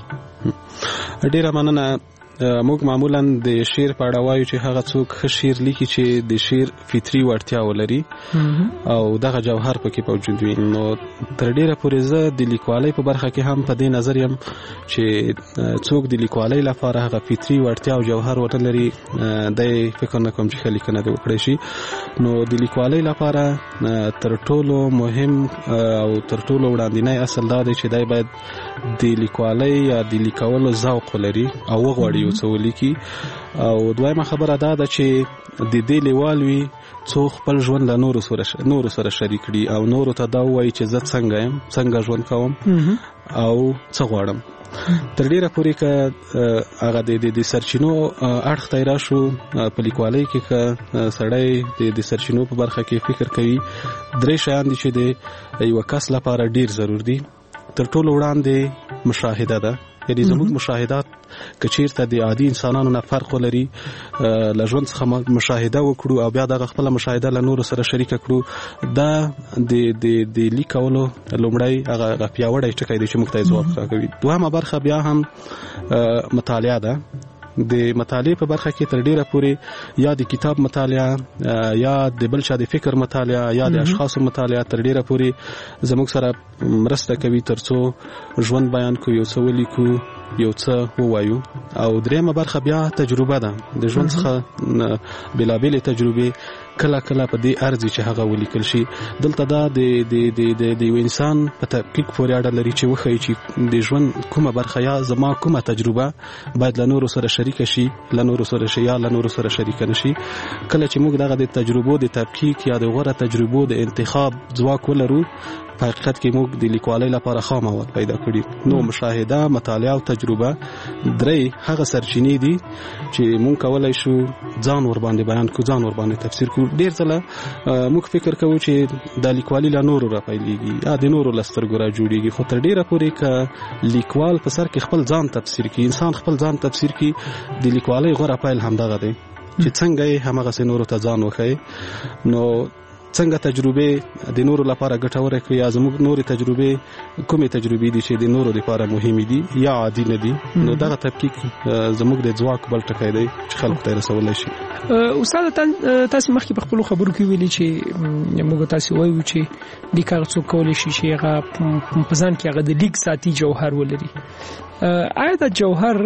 ډیره مننه. موږ معمولا د شعر په اړه وایو چې هغه څوک ښه شعر لیکي چې د شعر فطري وړتیا ولري او دغه جوهر پکې موجود وي. نو تر ډیره پورې زه د لیکوالۍ په برخه کې هم په دې نظر یم چې څوک د لیکوالۍ لپاره هغه فطري وړتیا او جوهر ونه لري، دی فکر نه کوم چې ښه لیکنه دې وکړی شي. نو د لیکوالۍ لپاره تر ټولو مهم او تر ټولو وړاندینی اصل دا دی چې دی باید د لیکوالۍ یا د لیکولو ذوق ولري او وغواړي یو څه ولیکي. او دویمه خبره دا ده چې د دې لیوال وي څو خپل ژوند له نورو سره نورو سره شریک کړي او نورو ته دا ووایي چې زه څنګه یم، څنګه ژوند کوم او څه غواړم. تر ډیره پورې که هغه د سرچینو اړخ ته راشو په لیکوالۍ کې که سړی د سرچینو په برخه کې فکر کوي، درې شیان دي چې د یو کس لپاره ډیر ضرور دي. تر ټولو وړاندې مشاهده ده، یعنی زموږ مشاهدات که چیرته د عادي انسانانو نه فرق ولري، له ژوند څخه مشاهده وکړو او بیا دغه خپله مشاهده له نورو سره شریکه کړو، دا د د لیکولو لومړی هغه پیاوړی ټکی دی چې موږ ته یې ځواب راکوي. دوهمه برخه بیا هم مطالعه ده. د مطالعې په برخه کې تر ډیره پورې یا د کتاب مطالعه یا د بل چا د فکر مطالعه یا د اشخاصو مطالعه تر ډیره پورې زموږ سره مرسته کوي ترڅو ژوند بیان کو، یو څه ولیکو، یو څه ووایو. او دریمه برخه بیا تجربه ده. د ژوند څخه بېلابېلې تجربې کله کله په دې ارزي چې هغه ولیکل شي. دلته دا د د د د یو انسان په تحقیق پورې اړه لري چې وښیي چې د ژوند کومه برخه یا زما کومه تجربه باید له نورو سره شریکه شي، له نورو سره شي یا له نورو سره شریکه نشي. کله چې موږ دغه د تجربو د تحقیق یا د غوره تجربو د انتخاب ځواک ولرو، په حقیقت کې موږ د لیکوالۍ لپاره ښه مواد پیدا کړي. نو مشاهده، مطالعه او تجربه درې هغه سرچینې دي چې موږ کولای شو ځان ور باندې بیان کړو، ځان ور باندې تفسیر کړو. ډېر ځله موږ فکر کوو چې د لیکوالۍ له نورو راپیلېږي یا د نورو له سترګو را جوړېږي، خو تر ډېره پورې که لیکوال په سر کې خپل ځان تفسیر کړي، انسان خپل ځان تفسیر کړي، د لیکوالۍ غوره پیل همدغه دی چې څنګه یې همغسې نورو ته ځان وښیي. نو څنګه تجربې د نورو لپاره ګټوره کړي، یا زموږ نورې تجربې کومې تجربې دي چې د نورو لپاره مهمې دي یا عادي نه دي. نو دغه تحقیق زموږ د ځواک بل ټکی دی چې خلکو ته رسولی شي. استاد تاسو مخکې په خپلو خبرو کې ویلي چې موږ تاسو وایو چې لیک هغه څوک کولی شي چې هغه په ځان کې هغه د لیک ذاتي جوهر ولري. آیا دا جوهر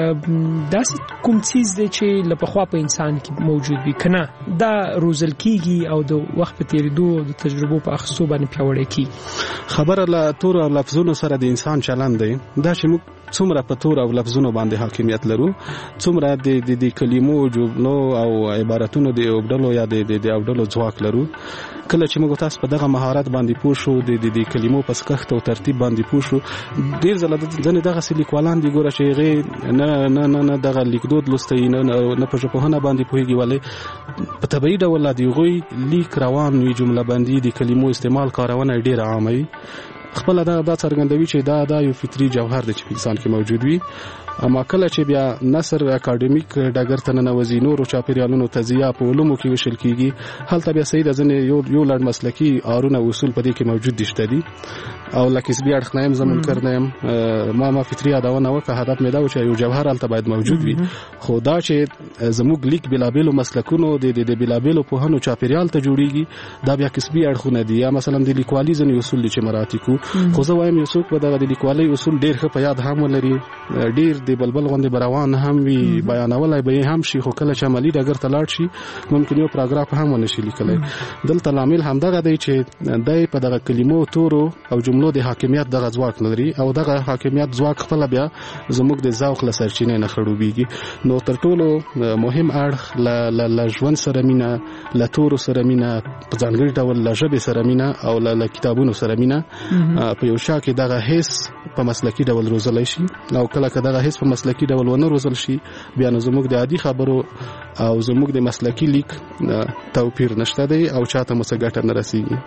داسې کوم څیز دی چې له پخوا په انسان کې موجود وي که نه دا روزل کیږي او د وخت په تېرېدو او د تجربو په اخیستو باندې پیاوړی کیږي؟ خبره له تورو او لفظونو سره د انسان چلند دی. دا چې موږ څومره په تور او لفظونو باندې حاکمیت لرو، څومره د د کلمو جملو او عبارتونو د اوبډلو یا د د اوبډلو ځواک لرو. کله چې موږ تاسو په دغه مهارت باندې پوه شو، د د کلمو په سکښت او ترتیب باندې پوه شو، ډیر ځله ځنې دغه لیکوالان دي ګوره چې هغه نه نه نه نه دغه لیکدود لوستی نه نه په ژبپوهنه باندې پوهېږي، ولې په طبیعي ډول د هغوی لیک روان وي، جمله بندي د کلمو استعمال کارونه ډېره عامه وي. خپله دا دا څرګندوي چې دا دا یو فطري جوهر دی چې په انسان کې موجود وي. اما کله چې بیا نثر اکاډمیک ډګر ته ننوځي، نورو چاپېریالونو تجزیه په علومو کې ویشل کېږي، هلته بیا صحیح ده ځینې یو یو لړ مسلکي آرونه اصول په دې کې موجود دي شته دي. او لکه کسبي اړخ نه یم، زه منکر نه یم، ما ما فطري یادونه وکړه، هدف مې دا و چې یو جوهر هلته باید موجود وي. خو دا چې زموږ لیک بېلابېلو مسلکونو د د بېلابېلو پوهنو چاپېریال ته جوړېږي، دا بیا کسبي اړخونه دي. یا مثلا د لیکوالي ځینې اصول دي چې مراعات کړو، خو زه وایم یو څوک به دغه د لیکوالۍ اصول ډېر ښه په یاد هم ولري، ډېر د بلبل غوندې به روان هم وي، بیانولی به یې هم شي، خو کله چې عملي ډګر ته لاړ شي ممکن یو پاراګراف هم ونه شي لیکلی. دلته لامل همدغه دی چې دی په دغه کلمو، تورو او جملو د حاکمیت دغه ځواک نه لري، او دغه حاکمیت ځواک خپله بیا زموږ د ذوق له سرچینې نه خړوبېږي. نو تر ټولو مهم اړخ له له ژوند سره مینه، له تورو سره مینه، په ځانګړي ډول له ژبې سره مینه او له کتابونو سره مینه په یو شا کې دغه حس په مسلکي ډول روزلی شي. او کله که دغه حس په مسلکي ډول ونه روزل شي، بیا نو زموږ د عادي خبرو او زموږ د مسلکي لیک توپیر نشته دی او چاته مو څه ګټه نه رسېږي.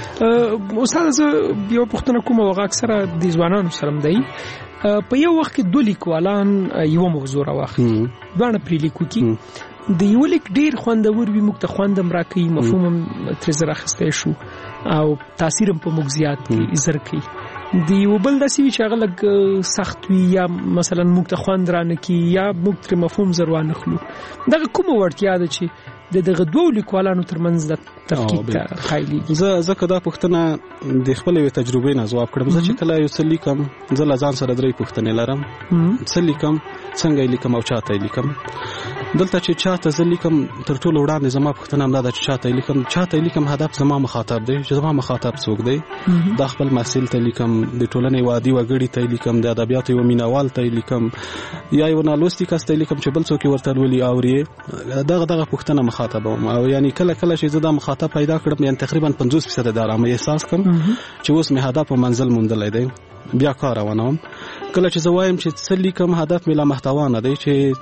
استاد، زه یو پوښتنه کوم، هغه اکثره د ځوانانو سره هم دی. په یو وخت کې دوه لیکوالان یوه موضوع راواخلي، دواړه پرې لیکو کې، د یو لیک ډېر خوندور وي، موږ ته خوند هم راکوي، مفهوم هم ترې زر اخیستی شو او تاثیر هم په موږ زیات کوي، زر کوي. د یو بل داسې وي چې هغه لږ سخت وي، یا مثلا موږ ته خوند رانه کوي، یا موږ ترې مفهوم زر وانخلو. دغه کومه وړتیا ده چې د دغه دوه لیکوالانو ترمنځ د تفکیک ته خایلي؟ زه زه که دا پوښتنه د خپلې یوې تجربې نه ځواب کړم. زه چې کله یو څه لیکم، زه له ځان سره درې پوښتنې لرم. څه لیکم، څنګه یې لیکم او چاته یې لیکم. دلته چې چاته زه لیکم، تر ټولو وړاندې زما پوښتنه همدا ده چې چاته یې لیکم. چاته یې لیکم هدف زما مخاطب دی، چې زما مخاطب څوک دی. دا خپل محصل ته لیکم، د ټولنې یو عادي وګړي ته یې لیکم، د ادبیاتو یو مینهوال ته یې لیکم، یا یو نالوستي کس ته یې لیکم چې بل څوک یې ورته لولي اوري. دغه دغه پوښتنه مخاطب وم. او یعنی کله کله چې زه دا مخاطب پیدا کړم، یعنی تقریبا پنځوس فیصد د ارامۍ احساس کوم چې اوس مې هدف او منزل موندلی دی، بیا کار روانوم. کله چې زه وایم چې څه لیکم، هدف مې لا محتوا نه دی چې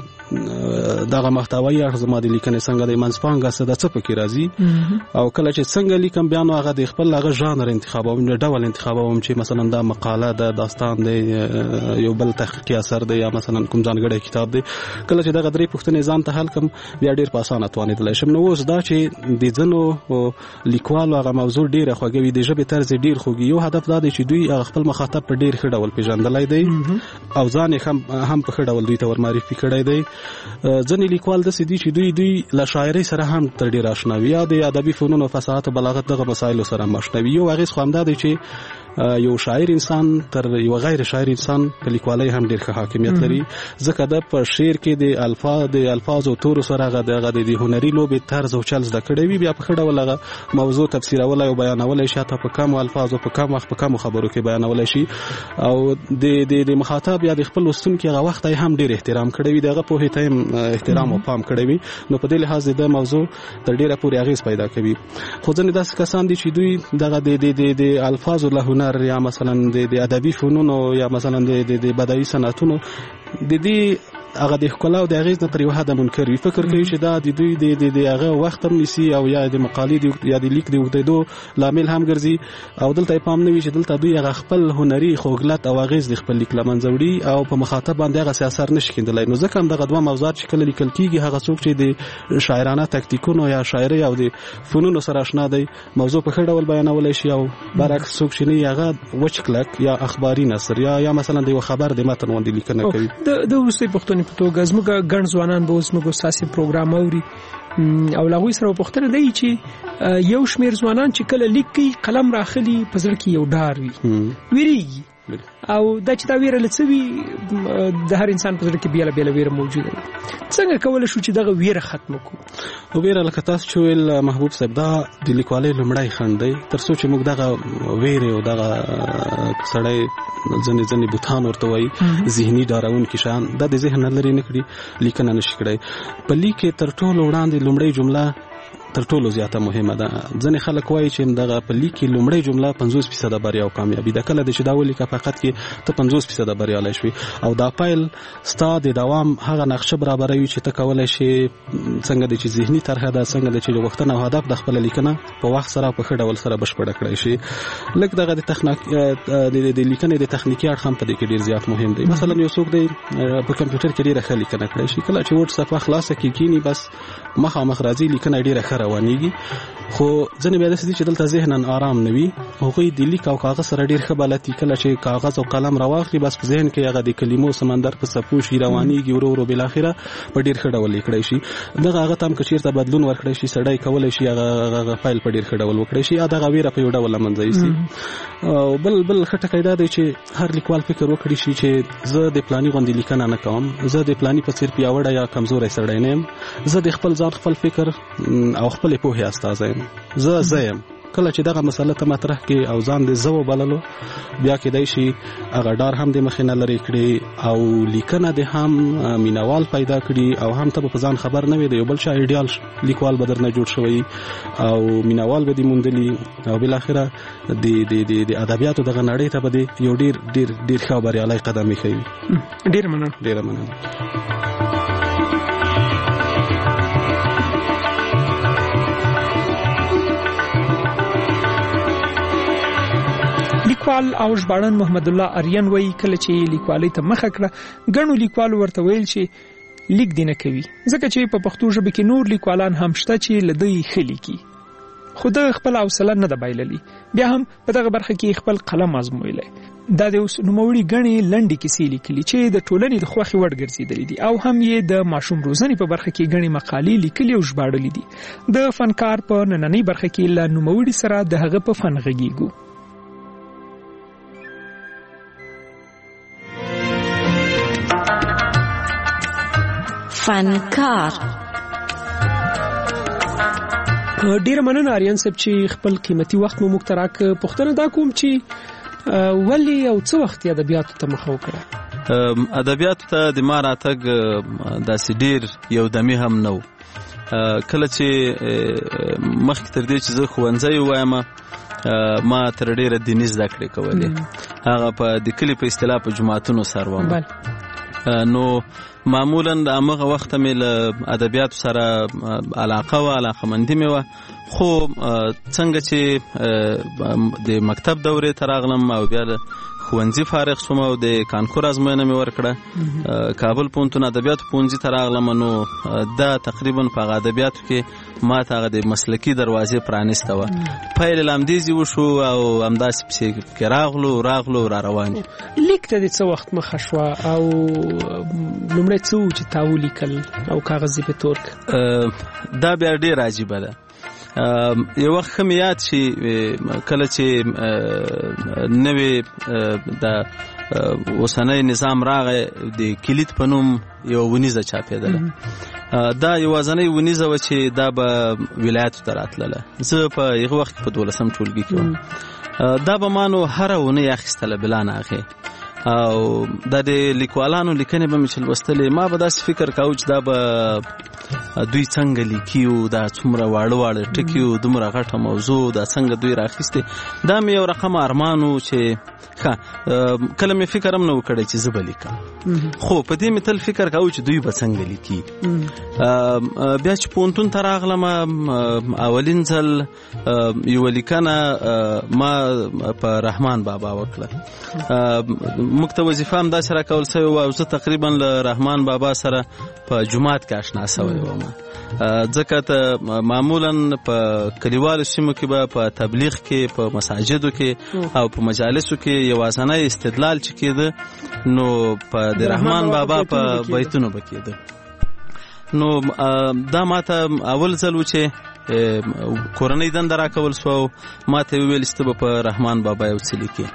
دغه محتوایي اړخ زما د لیکنې څنګه دی، منځپانګه څه ده، څه پکې راځي. او کله چې څنګه لیکم، بیا نو هغه د خپل هغه ژانر انتخابوم، ډول انتخابوم چې مثلا دا مقاله ده، داستان دی، یو بل تحقیقي اثر دی، یا مثلا کوم ځانګړی کتاب دی. کله چې دغه درې پوښتنې ځان ته حل کړم، بیا ډېر په اسانه توانېدلی شم. نو اوس دا چې د ځینو لیکوالو هغه موضوع ډېره خوږوي، د ژبې طرز یې ډېر خوږي. یو هدف دا دی چې دوی هغه خپل مخاطب په ډېر ښه ډول پېژندلی دی او ځان یې هم په ښه ډول دوی ته ورمعرفي کړی دی. ځینې لیکوال داسې دي چې دوی دوی له شاعرۍ سره هم تر ډېره اشنا وي، یا د ادبي فنونو، فصاحت او بلاغت دغه مسایلو سره هم اشنا وي. یو اغېز خو همدا دی چې یو شاعر انسان تر یو غیر شاعر انسان په لیکوالۍ هم ډېر ښه حاکمیت لري، ځکه د په شعر کې د الفاظ د الفاظ او تورو سره هغه دغه د هنري لوبې طرز او چل زده کړی وي، بیا په ښه ډول هغه موضوع تفسیرولی او بیانولی شي، حتی په کمو الفاظو په کم وخت په کمو خبرو کې بیانولی شي. او د د مخاطب یا د خپل لوستونکي هغه وخت یې هم ډېر احترام کړی وي، د هغه پوهې ته هم احترام او پام کړی وي. نو په دې لحاظ د موضوع تر ډېره پورې اغېز پیدا کوي. خو ځینې داسې کسان دي چې دوی دغه د د الفاظو له هنر، یا مثلا د ادبي فنونو، یا مثلا د د بدایي صنعتونو، د دې هغه د ښکلا او د اغېز نه تر یو حده منکر وي. فکر کوي چې دا د دوی د هغه وخت هم نیسي، او یا د مقالې یا د لیک د اوږدېدو لامل هم ګرځي. او دلته یې پام نه وي چې دلته دوی هغه خپل هنري خوږلت او اغېز د خپل لیک له منځه وړي او په مخاطب باندې هغسې اثر نه شي کیندلی. نو ځکه هم دغه دوه موضوعات چې کله لیکل کېږي، هغه څوک چې د شاعرانه تکتیکونو یا شاعرۍ او د فنونو سره اشنا دی، موضوع په ښه ډول بیانولی شي. او برعکس څوک چې نه هغه وچ کلک یا اخباري نثر، یا یا مثلا د یو خبر د متن غوندې لیکنه کوي. د وروستۍ پوښتنې په توګه زموږ ګڼ ځوانان به اوس موږ ستاسې پروګرام اوري، او له هغوی سره پوښتنه دی چې یو شمېر ځوانان چې کله لیک کوي، قلم راخلي، په زړه کې یو ډار وي، ویریږي او دا چې دا ویره لڅوي د هر انسان په زړه کې بیل بیل ویره موجوده ده. څنګه کولای شو چې دغه ویره ختم کړو؟ ویره لکه تاسو چې ویل محبوب صاحب دا د لیکوالۍ لومړی خنډ دی، تر څو چې موږ دغه ویره او دغه سړی ځنې ځنې بوتان ورته وایي ذهني ډارونکي شیان دا د ذهن نه لرې نه کړي، لیکنه نشي کړی. په لیک کې تر ټولو وړاندې لومړی جمله تر ټولو زیاته مهمه ده. ځنې خلک وایي چې دغه په لیک کې لومړی جمله پنځوس فیصده بریا او کامیابي ده. کله چې دا ولیکه فقط کې ته پنځوس فیصده بریالی شوي او دا پیل ستا د دوام هغه نقشه برابروي چې ته کولی شي څنګه د چې ذهني طرحه ده، څنګه د چې غوښتنه او هدف د خپله لیکنه په وخت سره په ښه ډول سره بشپړه کړی شي. لږ دغه د تخنیک د لیکنې د تخنیکي اړخ هم په دې کې ډېر زیات مهم دی. مثلا یو څوک دی په کمپیوټر کې ډېره ښه لیکنه کړی شي، کله چې ورډ صفحه خلاصه کې کینی بس مخامخ راځي لیکنه ډېره ښه روانېږي، خو ځنې بیا داسې دي چې دلته ذهنن آرام نه وي، هغوی د لیک او کاغذ سره ډېر ښه بلد دي. کله چې کاغذ او قلم راواخلي بس په ذهن کې هغه د کلمو سمندر په څپو شي روانېږي، ورو ورو بالاخره په ډېر ښه ډول لیکلی شي. دغه هغه ته هم که چېرته بدلون ورکړی شي سړی کولی شي هغه فایل په ډېر ښه ډول وکړی شي، دغه ویره په یو ډول له منځه یوسي. او بل بل ښه ټکی دا دی چې هر لیکوال فکر وکړي شي چې زه د پلاني غوندې لیکنه نه کوم، زه د پلاني په څېر پیاوړی یا کمزوری سړی نه یم، زه د خپل ځان خپل فکر او خپلې پوهې استازی یم، زه زه یم. کله چې دغه مسله ته مطرح کې او ځان دې زه وبللو بیا کېدای شي هغه ډار هم د مخې نه لرې کړي او لیکنه دې هم مینوال پیدا کړي او هم ته به په ځان خبر نه وي د یو بل چا ایډیال لیکوال به درنه جوړ شوی او مینوال به دې موندلي او بالاخره د ادبیاتو دغه نړۍ ته به دې یو ډېر ډېر ډېر ښه او بریالی قدم ایښی وي. ډېره مننه. ډېره مننه. لیکوال او ژباړن محمد الله اریان وایي کله چې لیکوالۍ ته مخه کړه ګڼو لیکوالو ورته ویل چې لیک دې نه کوي ځکه چې په پښتو ژبه کې نور لیکوالان هم شته چې له دوی ښه لیکي، خو ده خپل حوصله نه ده بایللې، بیا هم په دغه برخه کې خپل قلم ازمویلی. دا د اوس نوموړي ګڼې لنډې کیسې لیکلي چې د ټولنې د خوښې وړ ګرځېدلې دي او هم یې د ماشوم روزنې په برخه کې ګڼې مقالې لیکلي او ژباړلې دي. د فنکار په نننۍ برخه کې له نوموړي سره د هغه په فن غږیږو. فنکار. ډیره مننه آریان صاحب چې خپل قیمتي وخت مو موږ ته راکړ. پوښتنه دا کوم چې ولې او څه وخت ادبیاتو ته مخه وکړه؟ ادبیاتو ته د ما راتګ داسې ډیر یو دمې هم نه و. کله چې مخکې تر دې چې زه ښوونځی وایم ما تر ډیره دیني زده کړې کولې، هغه په د کلي په اصطلاح په جوماتونو سر وم. نو معمولا د همغه وخته مې له ادبیاتو سره علاقه وه، علاقهمندي مې وه، خو څنګه چې د مکتب دورې ته راغلم او بیا د ښوونځي فارغ شوم او د کانکور ازموینه مې ورکړه، کابل پوهنتون ادبیاتو پوهنځي ته راغلم، نو دا تقریبا په هغه ادبیاتو کې ما ته هغه د مسلکي دروازې پرانیسته وه. پیل یې لامدیزي وشو او همداسې پسې کې راغلو راغلو را روان. لیک ته د څه وخت مخه شوه او لومړی څه و چې تا ولیکل او کاغذ یې پې تور کړ؟ دا بیا ډېر عجیبه ده. یو وخت ښه مې یاد شي کله چې نوې د اوسنی نظام راغی د کلید په نوم یو ونیزه چاپېدله، دا یوازنۍ ونیزه وه چې دا به ولایتو ته راتلله. زه په هغه وخت په دولسم ټولګي کې وم، دا به ما نو هره اونۍ اخیستله بلا نه هغې او دا د لیکوالانو لیکنې به مې چې لوستلې ما به داسې فکر کاوه چې دا به دوی څنګه لیکي او دا څومره واړه واړه ټکي او دومره غټه موضوع دا څنګه دوی راخیستې. دا مې یو رقم ارمان و چې ښه کله مې فکر هم نه و کړی چې زه به لیکم، خو په دې مې تل فکر کاوه چې دوی به څنګه لیکي. بیا چې پوهنتون ته راغلم اولین ځل یوه لیکنه ما په رحمان بابا وکړه. موږ ته وظیفه هم داسې راکول سوې وه او زه تقریبا له رحمان بابا سره په جومات کې اشنا سوی وم، ځکه ته معمولا په کلیوالو سیمو کې به په تبلیغ کې په مساجدو کې او په مجالسو کې یوازنی استدلال چې کېده نو په د رحمان بابا په بیتونو به کېده. نو دا ما ته اول ځل و چې کورنۍ دنده راکول سوه او ما ته ویل چې ته به په رحمان بابا یو څه لیکې.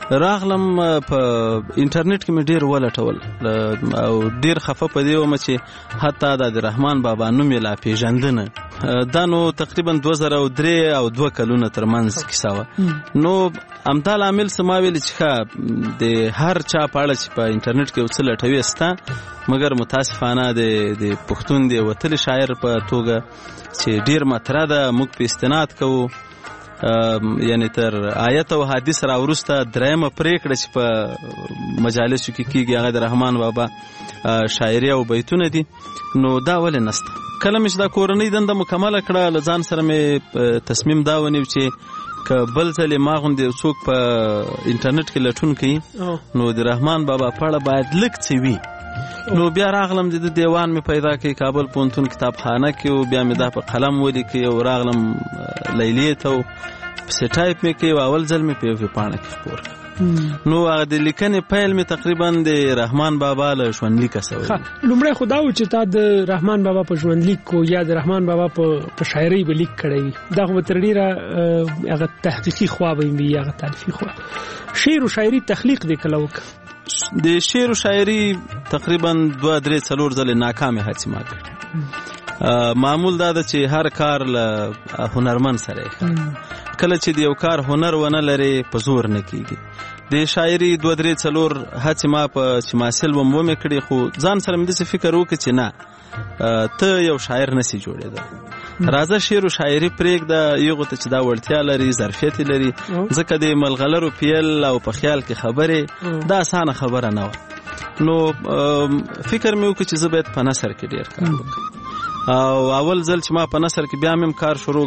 راغلم په انټرنیټ کې مې ډیر ولټول او ډیر خفه پدې وم چې حتی د رحمان بابا نوم یې لا پیژندنه دا نو تقریبا دوه زره درې او دوه کلونه ترمنځ کیسه وه. نو همدا لامل څه ما ویل چې د هر چا په اړه چې په انټرنیټ کې څه لټوي سته مګر متاسفانه د پښتون د وتلي شاعر په توګه چې ډیر مطرح ده موږ په استناد کوو یعنی تر آیت او حدیث را ورسته درېمه پریکړه چې په مجالسو کې کیږي هغه د رحمان بابا شاعري او بیتونه دي. نو دا ولې نسته کله مې دا کورنۍ دنده مکمله کړه له ځان سره مې تصمیم دا ونیو چې که بل ځلې ما غوندې څوک په انټرنیټ کې لټون کوي نو د رحمان بابا په اړه باید لږ څه وي. نو بیا راغلم د دیوان مې پیدا کړ کابل پوهنتون کتابخانه کې او بیا مې دا په قلم ولیکئ او راغلم لیلیې ته پسې ټایپ مې کړ او اول ځل مې په یوې پاڼه کې خپور کړ. نو هغه د لیکنې پیل مې تقریبا د رحمان بابا له ژوندلیکه سوی. لومړی خو دا و چې تا د رحمان بابا په ژوندلیک کو یا د رحمان بابا په شاعرۍ به لیک کړی وي دا خو تر ډېره هغه تحقیقي خوا به وي هغه تالیفي خوا. شعر او شاعري تخلیق دې کله وکړه؟ د شعر او شاعري تقریبا دوه درې څلور ځلې ناکامې هڅې ما کړې. معمول دا ده چې هر کار له هنرمند سره یې کله چې د یو کار هنر ونه لري په زور نه کیږي. د شاعري دوه درې څلور هڅې ما په چې محصل وم ومې کړې خو ځان سره مې داسې فکر وکړ چې نه ته یو شاعر نسي جوړېدلی راځه شعر او شاعري پرېږده یغو ته چې دا وړتیا لري ظرفیت لري ځکه د ملغلرو پیل او په خیال کې خبرې دا اسانه خبره نه وه. نو فکر مې وکړ چې زه باید په نثر کې ډېر کار وکړم او اول ځل چې ما په نثر کې بیا مې کار شروع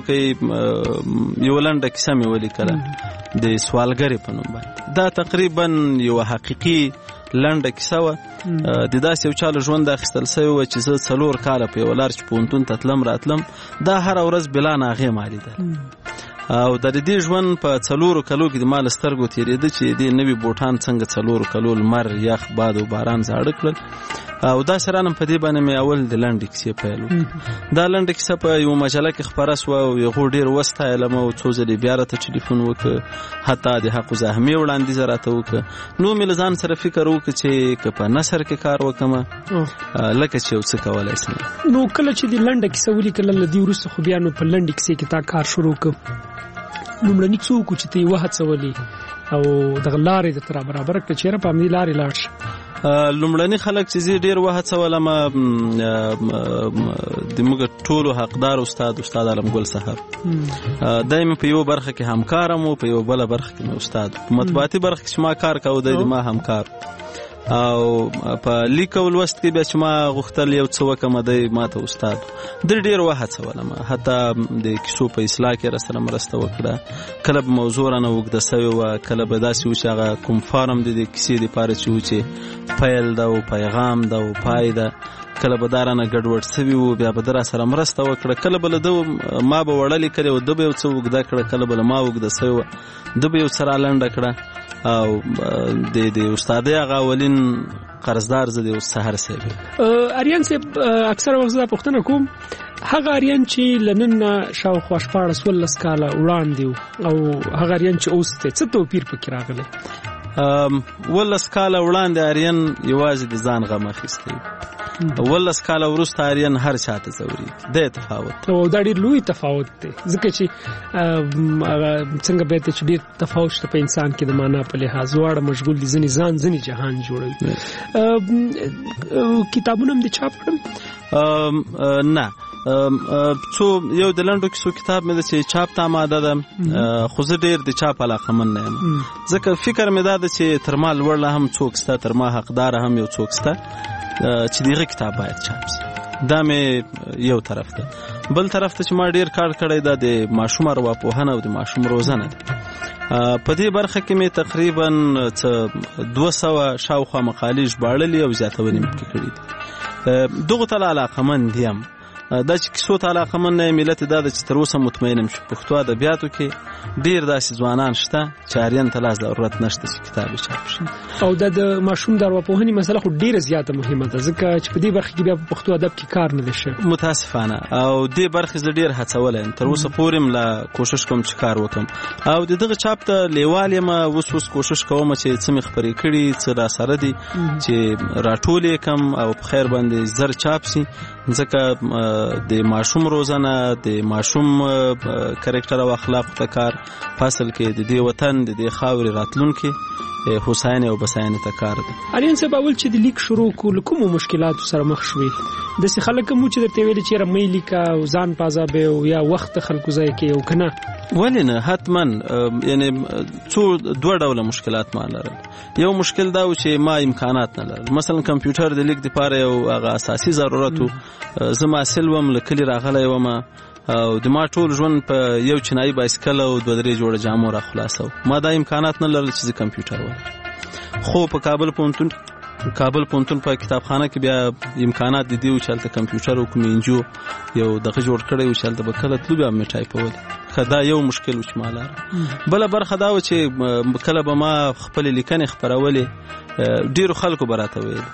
کړ یو لنډه کیسه مې ولیکله د سوالګرې په نوم باندې. دا تقریبا یو حقیقي لنډه کیسه وه د داسې یو چا له ژونده اخیستل سوی وه چې زه څلور کاله په یوه لار چې پوهنتون ته تلم راتلم دا هره ورځ بلا ناغې ما لیدل او د دې ژوند په څلورو کلو کې د ما له سترګو تېرېده چې دې نوي بوټان څنګه څلورو کلو لمر یخ باد او باران زاړه کړل او دا سرانم په دې باندې مې اول د لنډې کیسې پیل وکړ. دا لنډه کیسه په یوه مجله کې خپره سوه او هغو ډېر وستایلم او څو ځلې بیا راته ټلیفون وکړ حتی د حق زحمې وړاندیزه راته وکړه. نو مې له ځان سره فکر وکړ چې که په نثر کې کار وکړم لکه چې یو څه کولی شم. نو کله چې د لنډه کیسه ولیکله له دې وروسته خو بیا نو په لنډې کیسې کې تا کار شروع کړ لومړني څوک و چې ته یې وهڅولې او دغه لارې درته را برابر کړه چېرې په همدې لارې لاړ شه؟ لومړني خلک چې زه ډېر وهڅولم د موږ ټولو حقدار استاد استاد علمګل صاحب دی مې په یوه برخه کې همکارم و په یوه بله برخه کې مې استاد په مطبوعاتي برخه کې چې ما کار کوو دی د ما همکار او په لیک او لوست کې بیا چې ما غوښتل یو څه وکړم دی ما ته استاد دی ډېر وهڅولم حتی د کیسو په اصلاح کې راسره مرسته وکړه. کله به موضوع رانه اوږده سوې وه کله به داسې و چې هغه کوم فارم دی د کیسې دپاره چې و چې پیل ده او پیغام ده او پای ده کله به دا رانه ګډوډ سوي وو بیا به ده راسره مرسته وکړه. کله به له ده ما به وړه لیکلې وه ده به یو څه اوږده کړه کله به له ما اوږده سوې وه ده به یو څه رالنډه کړه او د د استادۍ هغه اولین قرضدار زه د سحر صاحب. اریان صاحب اکثره وخت زه پوښتنه کوم هغه اریان چې له نن نه شاوخوا شپاړس ولس کاله وړاندې او هغه اریان چې اوس دی څه توپیر پکې راغلی؟ ولس کاله وړاندې اریان یوازې د ځان غم اخیستی ولس کاله وروسته اریان هر چا ته ځورېږي دی تفاوت او دا ډېر لوی تفاوت دی ځکه چې څنګه باید چې ډېر تفاوت شته په انسان کې د معنا په لحاظ واړه مشغول دي ځینې ځان ځینې جهان جوړوي. کتابونه هم دې چاپ کړم؟ نه څو یو د لنډو کیسو کتاب مې ده چې چاپ ته آماده ده خو زه ډېر د چاپ علاقمند نه یم ځکه فکر مې دا ده چې تر ما لوړ هم څوک شته تر ما حقداره هم یو څوک شته چې دغه کتاب باید چاپ شي. دا مې یو طرف ده. بل طرف ته چې ما ډېر کار کړی ده د ماشوم ارواپوهنه او د ماشوم روزنه ده. په دې برخه کې مې تقریبا دوه سوه شاوخوا مقالې ژباړلې او زیاتونې مې پکې کړي دي. دغو ته لا علاقمند یم دا چې کیسو ته علاقمند نه ملت دا د چې تر اوسه مطمئن یم چې پښتو ادبیاتو کې ډیر داسې ځوانان شته چې اریان ته لا ضرورت نشته چې کتاب چاپ شي. او دا د ماشوم د ارواپوهنې مسله خو ډیره زیاته مهمه ده ځکه چې په دې برخه کې بیا په پښتو ادب کې کار نه دی شوی متاسفانه. او دې برخه زه ډیر هڅولی تر اوسه پورې م لا کوشش کوم چې کار وکم او د دغه چاپ ته لیوال یم. اوس اوس کوشش کوم چې څه مې خپرې کړي څه را سره دي چې راټولې کم او په خیر باندې زر چاپ سي ځکه د ماشوم روزانه د ماشوم کریکټر او اخلاق ته کار فاصل کې د دې وطن د دې خاورې راتلونکي حسین او بساینه ته کار ده. اړین څه باول چې د لیک شروع کول کوم مشکلاتو سره مخ شوي د څه خلک مو چې درته ویل چې رمې لیکا او ځان پازابه او یا وخت خلکو ځای کې او کنه ولې نه حتما یعنی څو دوه ډوله مشکلات ما لرل. یو مشکل دا و چې ما امکانات نه لرل. مثلا کمپیوټر د لیک لپاره یو هغه اساسي ضرورت زما سلوم لکلی راغلی وم او د ما ټول ژوند په یو چینایي بایسکل او دوه درې جوړه جامو را خلاصو. ما دا امکانات نه لرل چې کمپیوټر ولرم. خو په کابل پوهنتون کابل پوهنتون په کتابخانه کې بیا امکانات دي دی چې هلته کمپیوټر او کوم انجو یو دغه جوړ کړی و چې هلته به کله تلو بیا مې ټایپول. دا یو مشکل و چې ما لاره. بله برخه دا و چې کله به ما خپلې لیکنې خپرولې ډیرو خلکو به راته ویل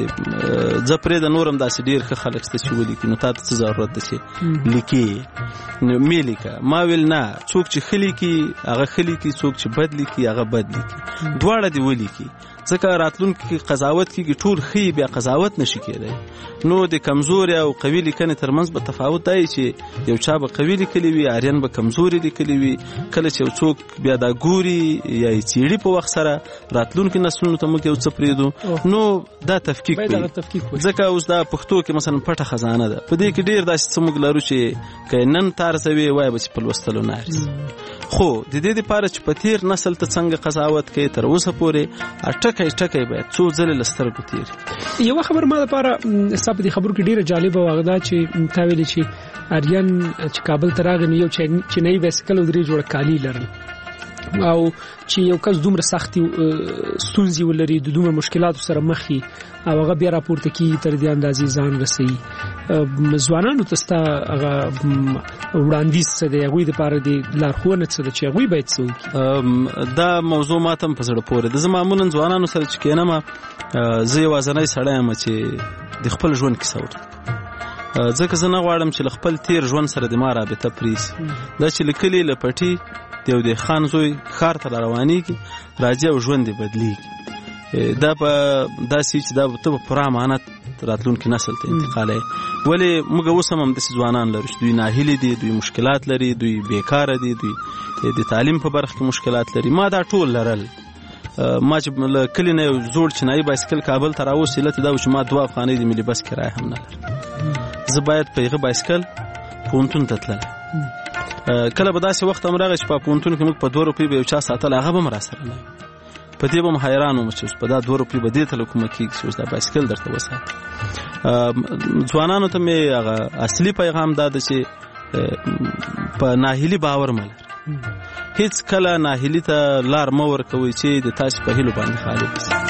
چې زه پرېږده نور هم داسې ډېر ښه خلک شته چې ولیکي نو تا ته څه ضرورت ده چې لیکې نو مې لیکه. ما ویل نه څوک چې ښه لیکي هغه ښه لیکي څوک چې بد لیکي هغه بد لیکي دواړه دې ولیکي ځکه راتلونکي کې قضاوت کېږي ټول ښه بیا قضاوت نشي کېدی. نو د کمزوري او قوي لیکنې ترمنځ به تفاوت دی چې یو چا به قوي لیکلی وي اریان به کمزوري لیکلی وي. کله چې یو څوک بیا دا ګوري یا یې څېړي په وخت سره راتلونکي نسلونو ته موږ یو څه پرېږدو نو دا تفکیک وي. ځکه اوس دا پښتو کې مثلا پټه خزانه ده په دې کې ډېر داسې څه موږ لرو چې که نن تارزوي وایه به چې په لوستلو نه ارزي. خو د دې لپاره چې په تیر نسل ته څنګه قضاوت کوي تر اوسه پورې ټکی ټکی باید څو ځلې له سترګو تېري. یوه خبر ما لپاره ستا په دې خبرو کې ډېره جالبه وه هغه دا چې تا ویلې چې اریان چې کابل ته راغی نو یو چینایي بایسکل او درې جوړه کالي لرل او چې یو کس دومره سختي ستونزې ولري د دومره مشکلاتو سره مخ وي او هغه بیا راپورته کېږي تر دې اندازې ځان رسوي. ځوانانو ته ستا هغه وړاندیز څه دی هغوی دپاره د لارښوونه څه ده چې هغوی باید څه وکړي؟ دا موضوع ما ته هم په زړه پورې ده. زه معمولا ځوانانو سره چې کښېنم زه یوازنی سړی یم چې د خپل ژوند کیسه ورته ځکه زه نه غواړم چې له خپل تیر ژوند سره د ما رابطه پرېږدي. دا چې له کلي له پټي د یو دهقان زوی ښار ته را روانېږي راځي او ژوند یې بدلېږي. دا په داسې چې دا ته په پوره امانت راتلونکي نسل ته انتقالوي. ولې موږ اوس هم همداسې ځوانان لرو چې دوی ناهیلي دي دوی مشکلات لري دوی بیکاره دي دوی د تعلیم په برخه کې مشکلات لري. ما دا ټول لرل. ما چې له کلي نه یو زوړ چینایي بایسکل کابل ته راوستې علت دا و چې ما دوه افغانۍ د ملي بس کرایه هم نه لرم. زه باید په هغه بایسکل پوهنتون ته تللی. کله به داسې وخت هم راغی چې په پوهنتون کې موږ په دوه روپۍ به یو چا ساتل هغه به م راسره نه وي. په دې به م حیران وم چې اوس په دا دوه روپۍ به دې ته له کومه کېږي چې اوس دا بایسکل درته وساتي. ځوانانو ته مې هغه اصلي پیغام دا ده چې په ناهیلي باور مه لرئ. هیڅ کله ناهیلي ته لار مه ورکوئ چې د تاسې په هیلو باندې خالي شي.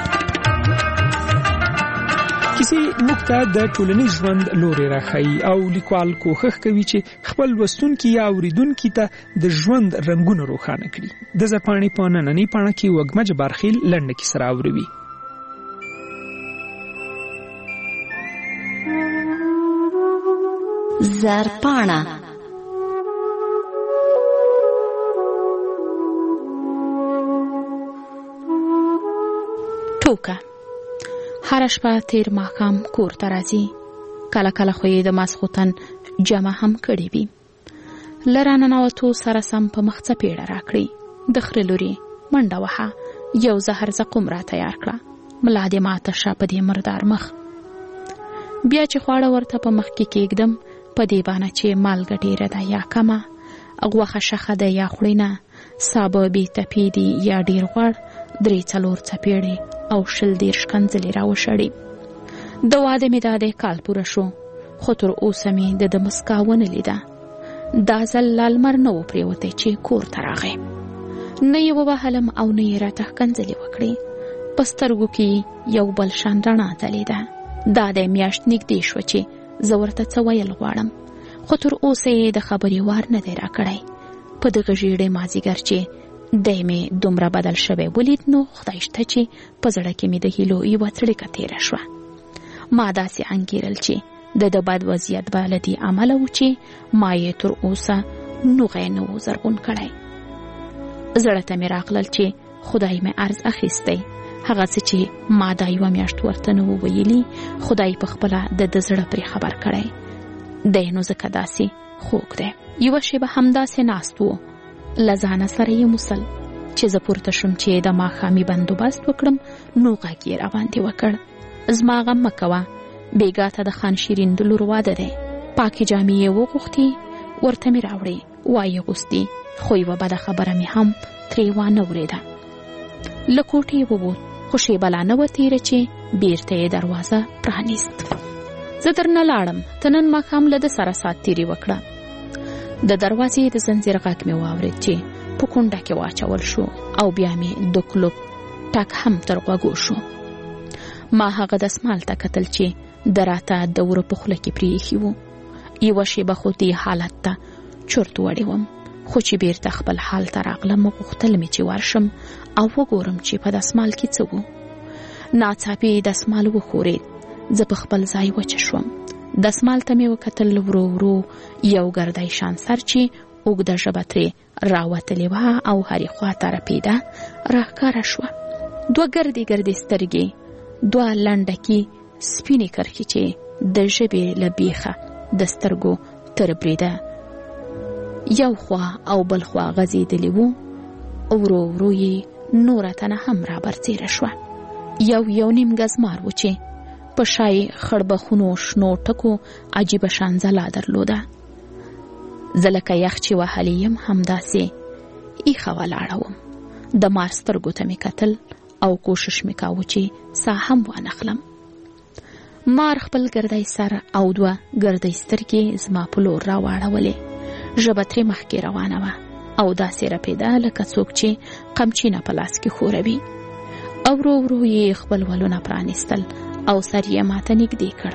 کیسې موږ ته د ټولنیز ژوند لوري راښیي او لیکوال کوښښ کوي چې خپل لوستونکي یا اورېدونکي ته د ژوند رنګونه روښانه کړي. د زرپاڼې په نننۍ پاڼه کې وږمه جبارخیل لنډه کیسه راوړوي. زرپاڼه ټوکه هر شپه تیر ماښام کور ته راځي. کله کله خو یې د ماسخوتن جمع هم کړې وي. له راننوتو سره سم په مخ څپېړه راکړي. د خرې لورې منډه وهه. یو زهر زقوم را تیار کړه. ملا دې ماته شه په دې مردار مخ. بیا چې خواړه ورته په مخ کې کېږدم په دې بانه چې مالګه ډېره ده یا کمه غوښه شخه ده یا خوړې نه سابه بې تپې دي یا ډېر غوړ درې څلور څپېړې او شل دېرش کنځلې راوشړې. د واده مې دا دی کال پوره شو خو تر اوسه مې د ده مسکا ونه لیده. دا ځل لا لمر نه و پرېوتی چې کور ته راغی. نه یې ووهلم او نه یې راته ښکنځلې وکړې. په سترګو کې یو بل شان رڼا ځلېده. دا دی میاشت نږدې شوه چې زه ورته څه ویل غواړم خو تر اوسه یې د خبرې وار نه دی راکړی. په دغه ژیړې مازدیګر چې دی مې دومره بدل شوی ولید نو خدای شته چې په زړه کې مې د هیلو یوه څړیکه تېره شوه. ما داسې انګېرل چې د د بد وضعیت به له دې امله و چې ما یې تر اوسه نوغی نه و زرغون کړی. زړه ته مې راغلل چې خدای مې عرض اخیستی، هغه څه چې ما دا یوه میاشت ورته نه و ویلي خدای په خپله د ده زړه پرې خبر کړی دی، نو ځکه داسې خوږ دی. یوه شېبه همداسې ناست و، له ځانه سره یې موسل چې زه پورته شم چې د ماښامي بندوبست وکړم نو غږ یې راباندې وکړ: زما غم مه کوه، بیګا ته د خان شیرین د لور واده دی. پاکې جامې یې وغوښتې، ورته مې راوړې، وایې غوستې، خو یوه بده خبره مې هم ترې وانه اورېده. له کوټې ووت، خو شېبه لا نه وه تېره چې بېرته یې دروازه پرانیست. زه درنه لاړم، ته نن ماښام له ده سره ساعت تېرې وکړه. د دروازې د زنځیر غږ مې واورېد چې په کونډه کې واچول شو او بیا مې د کلوب ټک هم تر غوږو شو. ما هغه دسمال ته کتل چې د راته د وره په خوله کې پرې ایښي وو. یوه شېبه خو دې حالت ته چرت وړې وم، خو چې بیرته خپل حال ته راغلم غوښتل مې چې ورشم او وګورم چې په دسمال کې څه وو. ناڅاپي دسمال وښورېد، زه په خپل ځای وچه شوم. دسمال ته مې وکتل، ورو ورو یو ګردی شان سر چې اوږده ژبه ترې راوتلې وه او هرې خوا ته رپېده راښکاره شوه. دوه ګردې ګردې سترګې، دوه لنډکي سپینې کرښې چې د ژبې له بیخه د سترګو تر بریده یو خوا او بل خوا غځېدلې وو. ورو ورو یې نوره تنه هم رابرڅېره شوه. یو یو نیم ګز مار و چې په شای خړبخونو شنو ټکو عجیبه شان ځلا درلوده. زه لکه یخ چې وهلی یم همداسې ایښه ولاړه وم. د مار سترګو ته مې کتل او کوشش مې کاوه چې ساه هم وانخلم. مار خپل ګردی سر او دوه ګردی سترګې زما په لور راواړولې. ژبه ترې مخکې روانه وه او داسې رپېده لکه څوک چې قمچینه په لاس کې خوروي. او ورو ورو یې خپل ولونه پرانیستل او سر یې ماته نږدې کړ.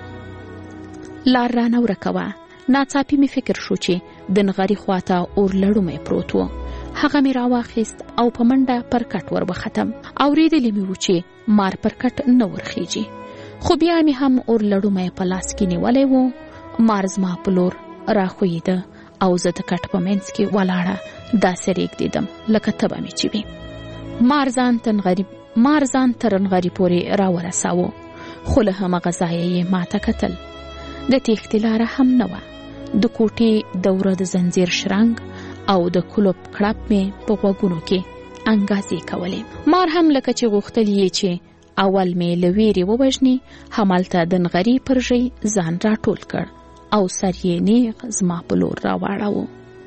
لار رانه ورکه وه. ناڅاپي مې فکر شو چې د نغري خواته اور لړومی پروت و. هغه مې راواخیست او په منډه پر کټ ور وختم. اورېدلې مې و چې مار پر کټ نه ورخیږي، خو بیا مې هم اور لړومی په لاس کې نیولی و. مار زما په لور راخویده او زه د کټ په منځ کې ولاړه داسې رېږدېدم لکه تبه مې چې وي. مار ځان تنغري مار ځان تر نغري پورې راورساوه، خو له همغه ځایه یې ماته کتل. د تېښتې لاره هم نه وه. د کوټې دوره د زنځیر شرنګ او د کلوب کړپ مې په غوږونو کې انګازې کولې. مار هم لکه چې غوښتل یې چې اول مې له ویرې ووژني، همالته د نغري پر ژۍ ځان راټول کړ او سر یې نیغ زما په لور راواړاوه.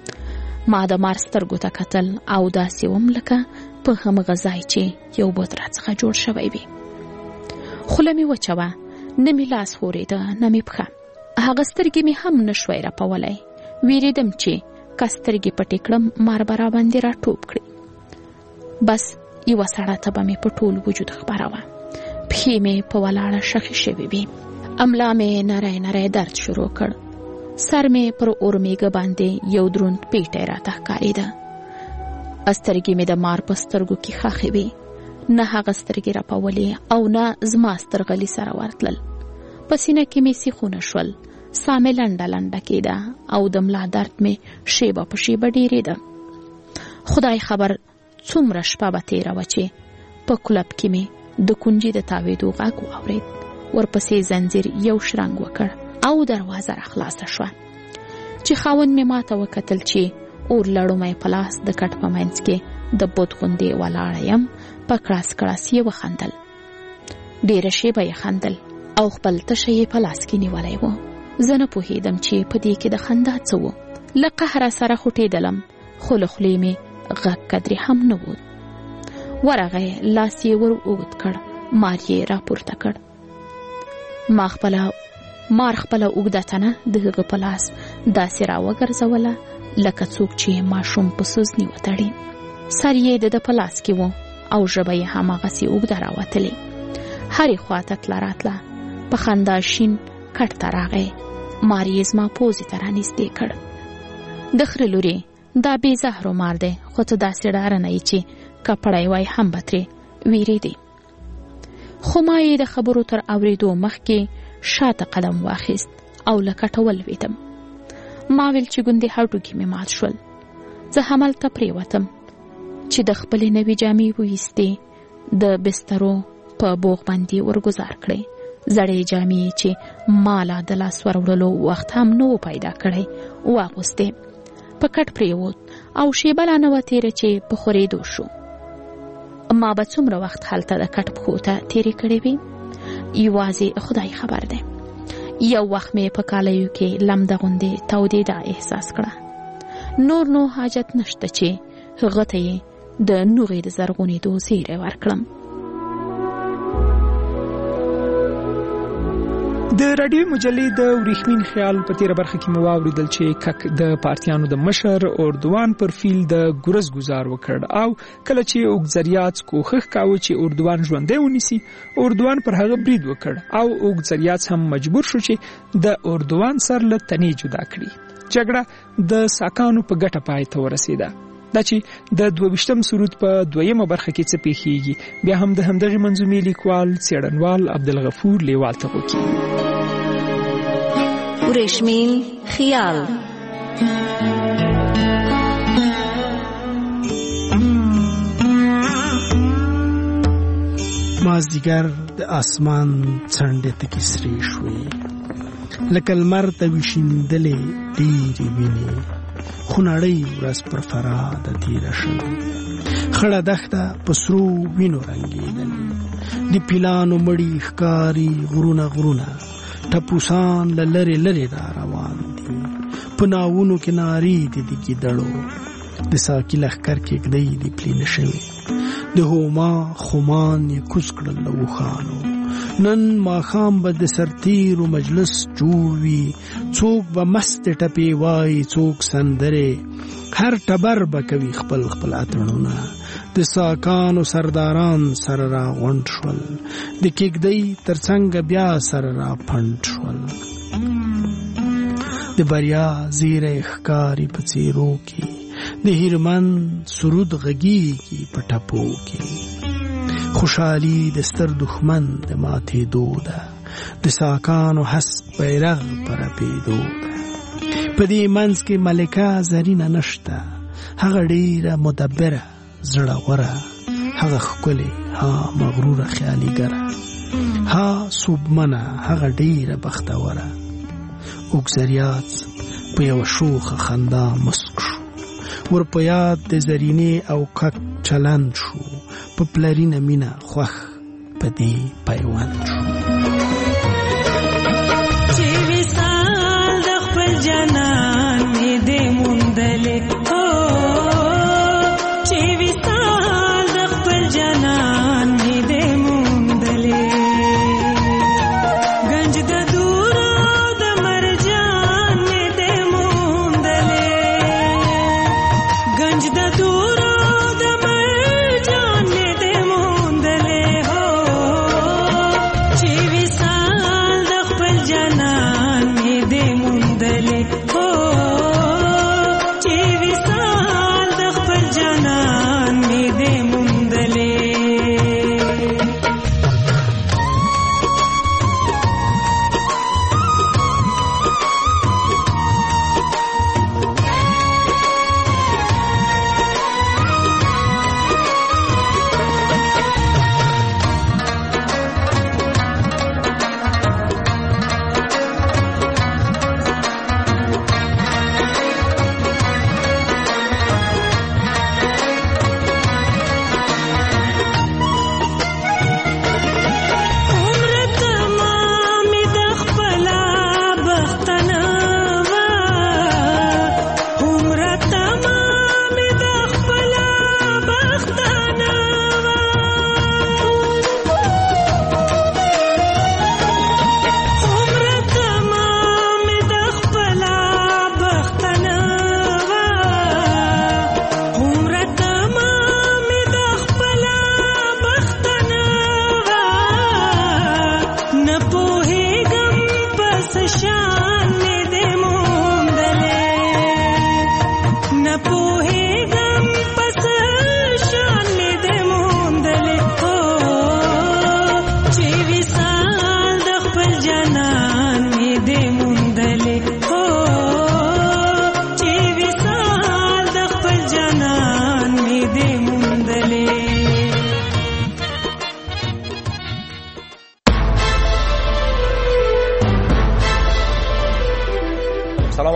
ما د مار سترګو ته کتل او داسې وم لکه په همغه ځای چې یو بت راڅخه جوړ شوی وي. خوله مې وچه وه، نه مې لاس ښورېده نه مې پښه. هغه سترګې مې هم نه شوی رپولی. ویرېدم چې که سترګې پټې کړم مار به راباندې راټوپ کړي. بس یوه سړه تبه مې په ټول وجود خپره وه. پښې مې په ولاړه شخې شوې وې. املا مې نری نری درد شروع کړ. سر مې پر اورمیږه باندې یو دروند پیټی راته ښکارېده. سترګې مې د مار په سترګو کې ښخې وې. نه هغه سترګې رپولې او نه زما سترغلي سره ورتلل. په سینه کې مې سیخونه شول. ساه مې لنډه لنډه کېده او د ملا درد مې شیبه په شیبه ډېرېده. خدای خبر څومره شپه به تېره وه چې په کلب کې مې د کونجي د تاوېدو غږ واورېد. ورپسې زنځیر یو شرنګ وکړ او دروازه راخلاصه شوه. چې خاوند مې ماته وکتل چې اور لړومی په لاس د کټ په منځ کې د بت غوندې ولاړه یم. په کړاس کړاس یې وخندل. ډېره شیبه یې خندل او خپل تشه یې په لاس کې نیولی و. زه نه پوهېدم چې په دې کې د خندا څه و. له قهره سره خوټېدلم، خو له خولې مې غږ قدرې هم نه و. ورغی، لاس یې ور اوږد کړ، مار یې راپورته کړ. ما خپله مار خپله اوږده تنه د هغه په لاس داسې راوګرځوله لکه څوک چې ماشوم په سوزني وتړي. سر یې د ده په لاس کې و او ژبه یې هماغسې اوږده راوتلې. هرې خوا ته تله راتله. په خندا شین کټ ته راغی. ماري زما پوزې ته رانږدې کړ. د خره لورې دا بې زهرو مار دی، خو ته داسې ډاره نه یې چې کپړی وای هم به ترې ویرېدې. خو ما یې د خبرو تر اورېدو مخکې شاته قدم واخیست او له کټه ولوېدم. ما ویل چې ګوندې هډوکي مې مات شول. زه همالته پرېوتم چې د خپلې نوې جامې وایستې د بسترو په بوغ باندې ورګزار کړې. زړې جامې چې ما لا د لاس وروړلو وخت هم نه و پیدا کړی واغوستې. په کټ پرېوت او شیبه لا نه وه تېره چې په خورېدو شو. ما به څومره وخت هلته د کټ پښو ته تېرې کړې وې یوازې خدای خبر دی. یو وخت مې په کالیو کې لمده غوندې تودېدا احساس کړه. نور نو حاجت نشته چې هغه ته یې د نوغې د زرغونېدو زیری ورکړم. د راډیو مجلې د وریښمین خیال په تیره برخه کې مو واورېدل چې کک د پارتیانو د مشر اردوان پر فیل د ګورز گزار وکړ او کله چې اوږدزریات کوښښ کاوه چې اردوان ژوندی ونیسي، اردوان پر هغه برید وکړ او اوږدزریات هم مجبور شو چې د اردوان سر له تنې جدا کړي. جګړه د ساکانو په ګټه پای ته ورسېده. دا چې د دوه-ویشتم سرود په دویمه برخه کې څه پیښیږي بیا هم د همدغې منظومې لیکوال څېړنوال عبدالغفور لیوال ته وکړي. وریښمین خیال. مازدیګر د اسمان څنډې تکې سرې شوې، لکه لمر ته وشیندلې ډېرې وینې، خو نړۍ ورځ پر فراده تېره شوې. خړه دښته په سرو وینو رنګېدلې، د پیلانو مړي ښکاري غرونه غرونه، ټپوسان له لرې لرې را روان دي. په ناونو کې نارې دي د ګیدړو، د ساقي لښکر کېږدۍ دي پلینه شوې. د هوما خمان یې کوز کړل له اوښانو. نن ماښام به د سرتیرو مجلس جوړ وي، څوک به مست ټپې وایي، څوک سندرې، هر ټبر به کوي خپل خپل اتڼونه. د ساکانو سرداران سره را غونډ شول، د کېږدۍ تر څنګه بیا سره را پنډ شول. د بریا زیری ښکاري په څېرو کې، د هیرمن سرود غږیږي په ټپو کې. خوشحالي د ستر دښمن د ماتېدو ده، د ساکانو حسب بیرغ په رپېدو ده. په دې منځ کې ملکه زرینه نشته، هغه ډېره مدبره زړوره، هغه ښکلې ها مغروره خیالګره، ها صوبمنه هغه ډېره بختوره. اوږدزریات په یوه شوخه خندا مسک شو، ور په یاد د زرینې او کک چلند شو، په پلرینه مینه خوښ په دې پیوند شو. چې وصال د خپل جانان مې دې موندلې، چې وصال د خپل جانان مې دې موندلې. گنج د دورو د مرجان مې دې موندلې، گنج د دورو د مرجان مې دې موندلې. هو چې وصال د خپل جانان مې دې موندلې، هو چې وصال د خپل جانان مې دې موندلې.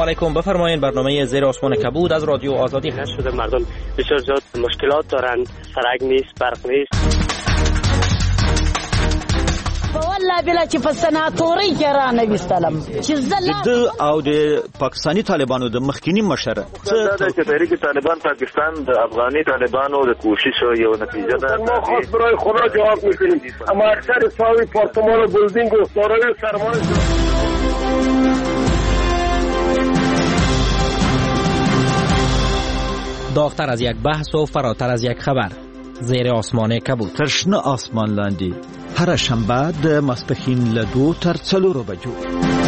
علیکم. بفرمایید برنامه زیر آسمان کبود از رادیو آزادی نشده. مردم بسیار زیاد مشکلات دارند، سرک نیست، برق نیست. والله بلا چې په سناتوري کې را نه وستلم چې زله د او د پاکستانی طالبانو د مخکینی مشر څه د تحریک طالبان پاکستان د افغاني طالبانو د کوشش یو نتیجه ده. ما خاص برای خدا جواب میکنیم، اما اکثر ساوی پارتمان و بلدینگ و دارای سرمایه. داغتر از یک بحث و فراتر از یک خبر، زیر آسمان کبود. تشنه آسمان لاندی هر شنبه د ماسپښین له دوه تر څلورو بجو.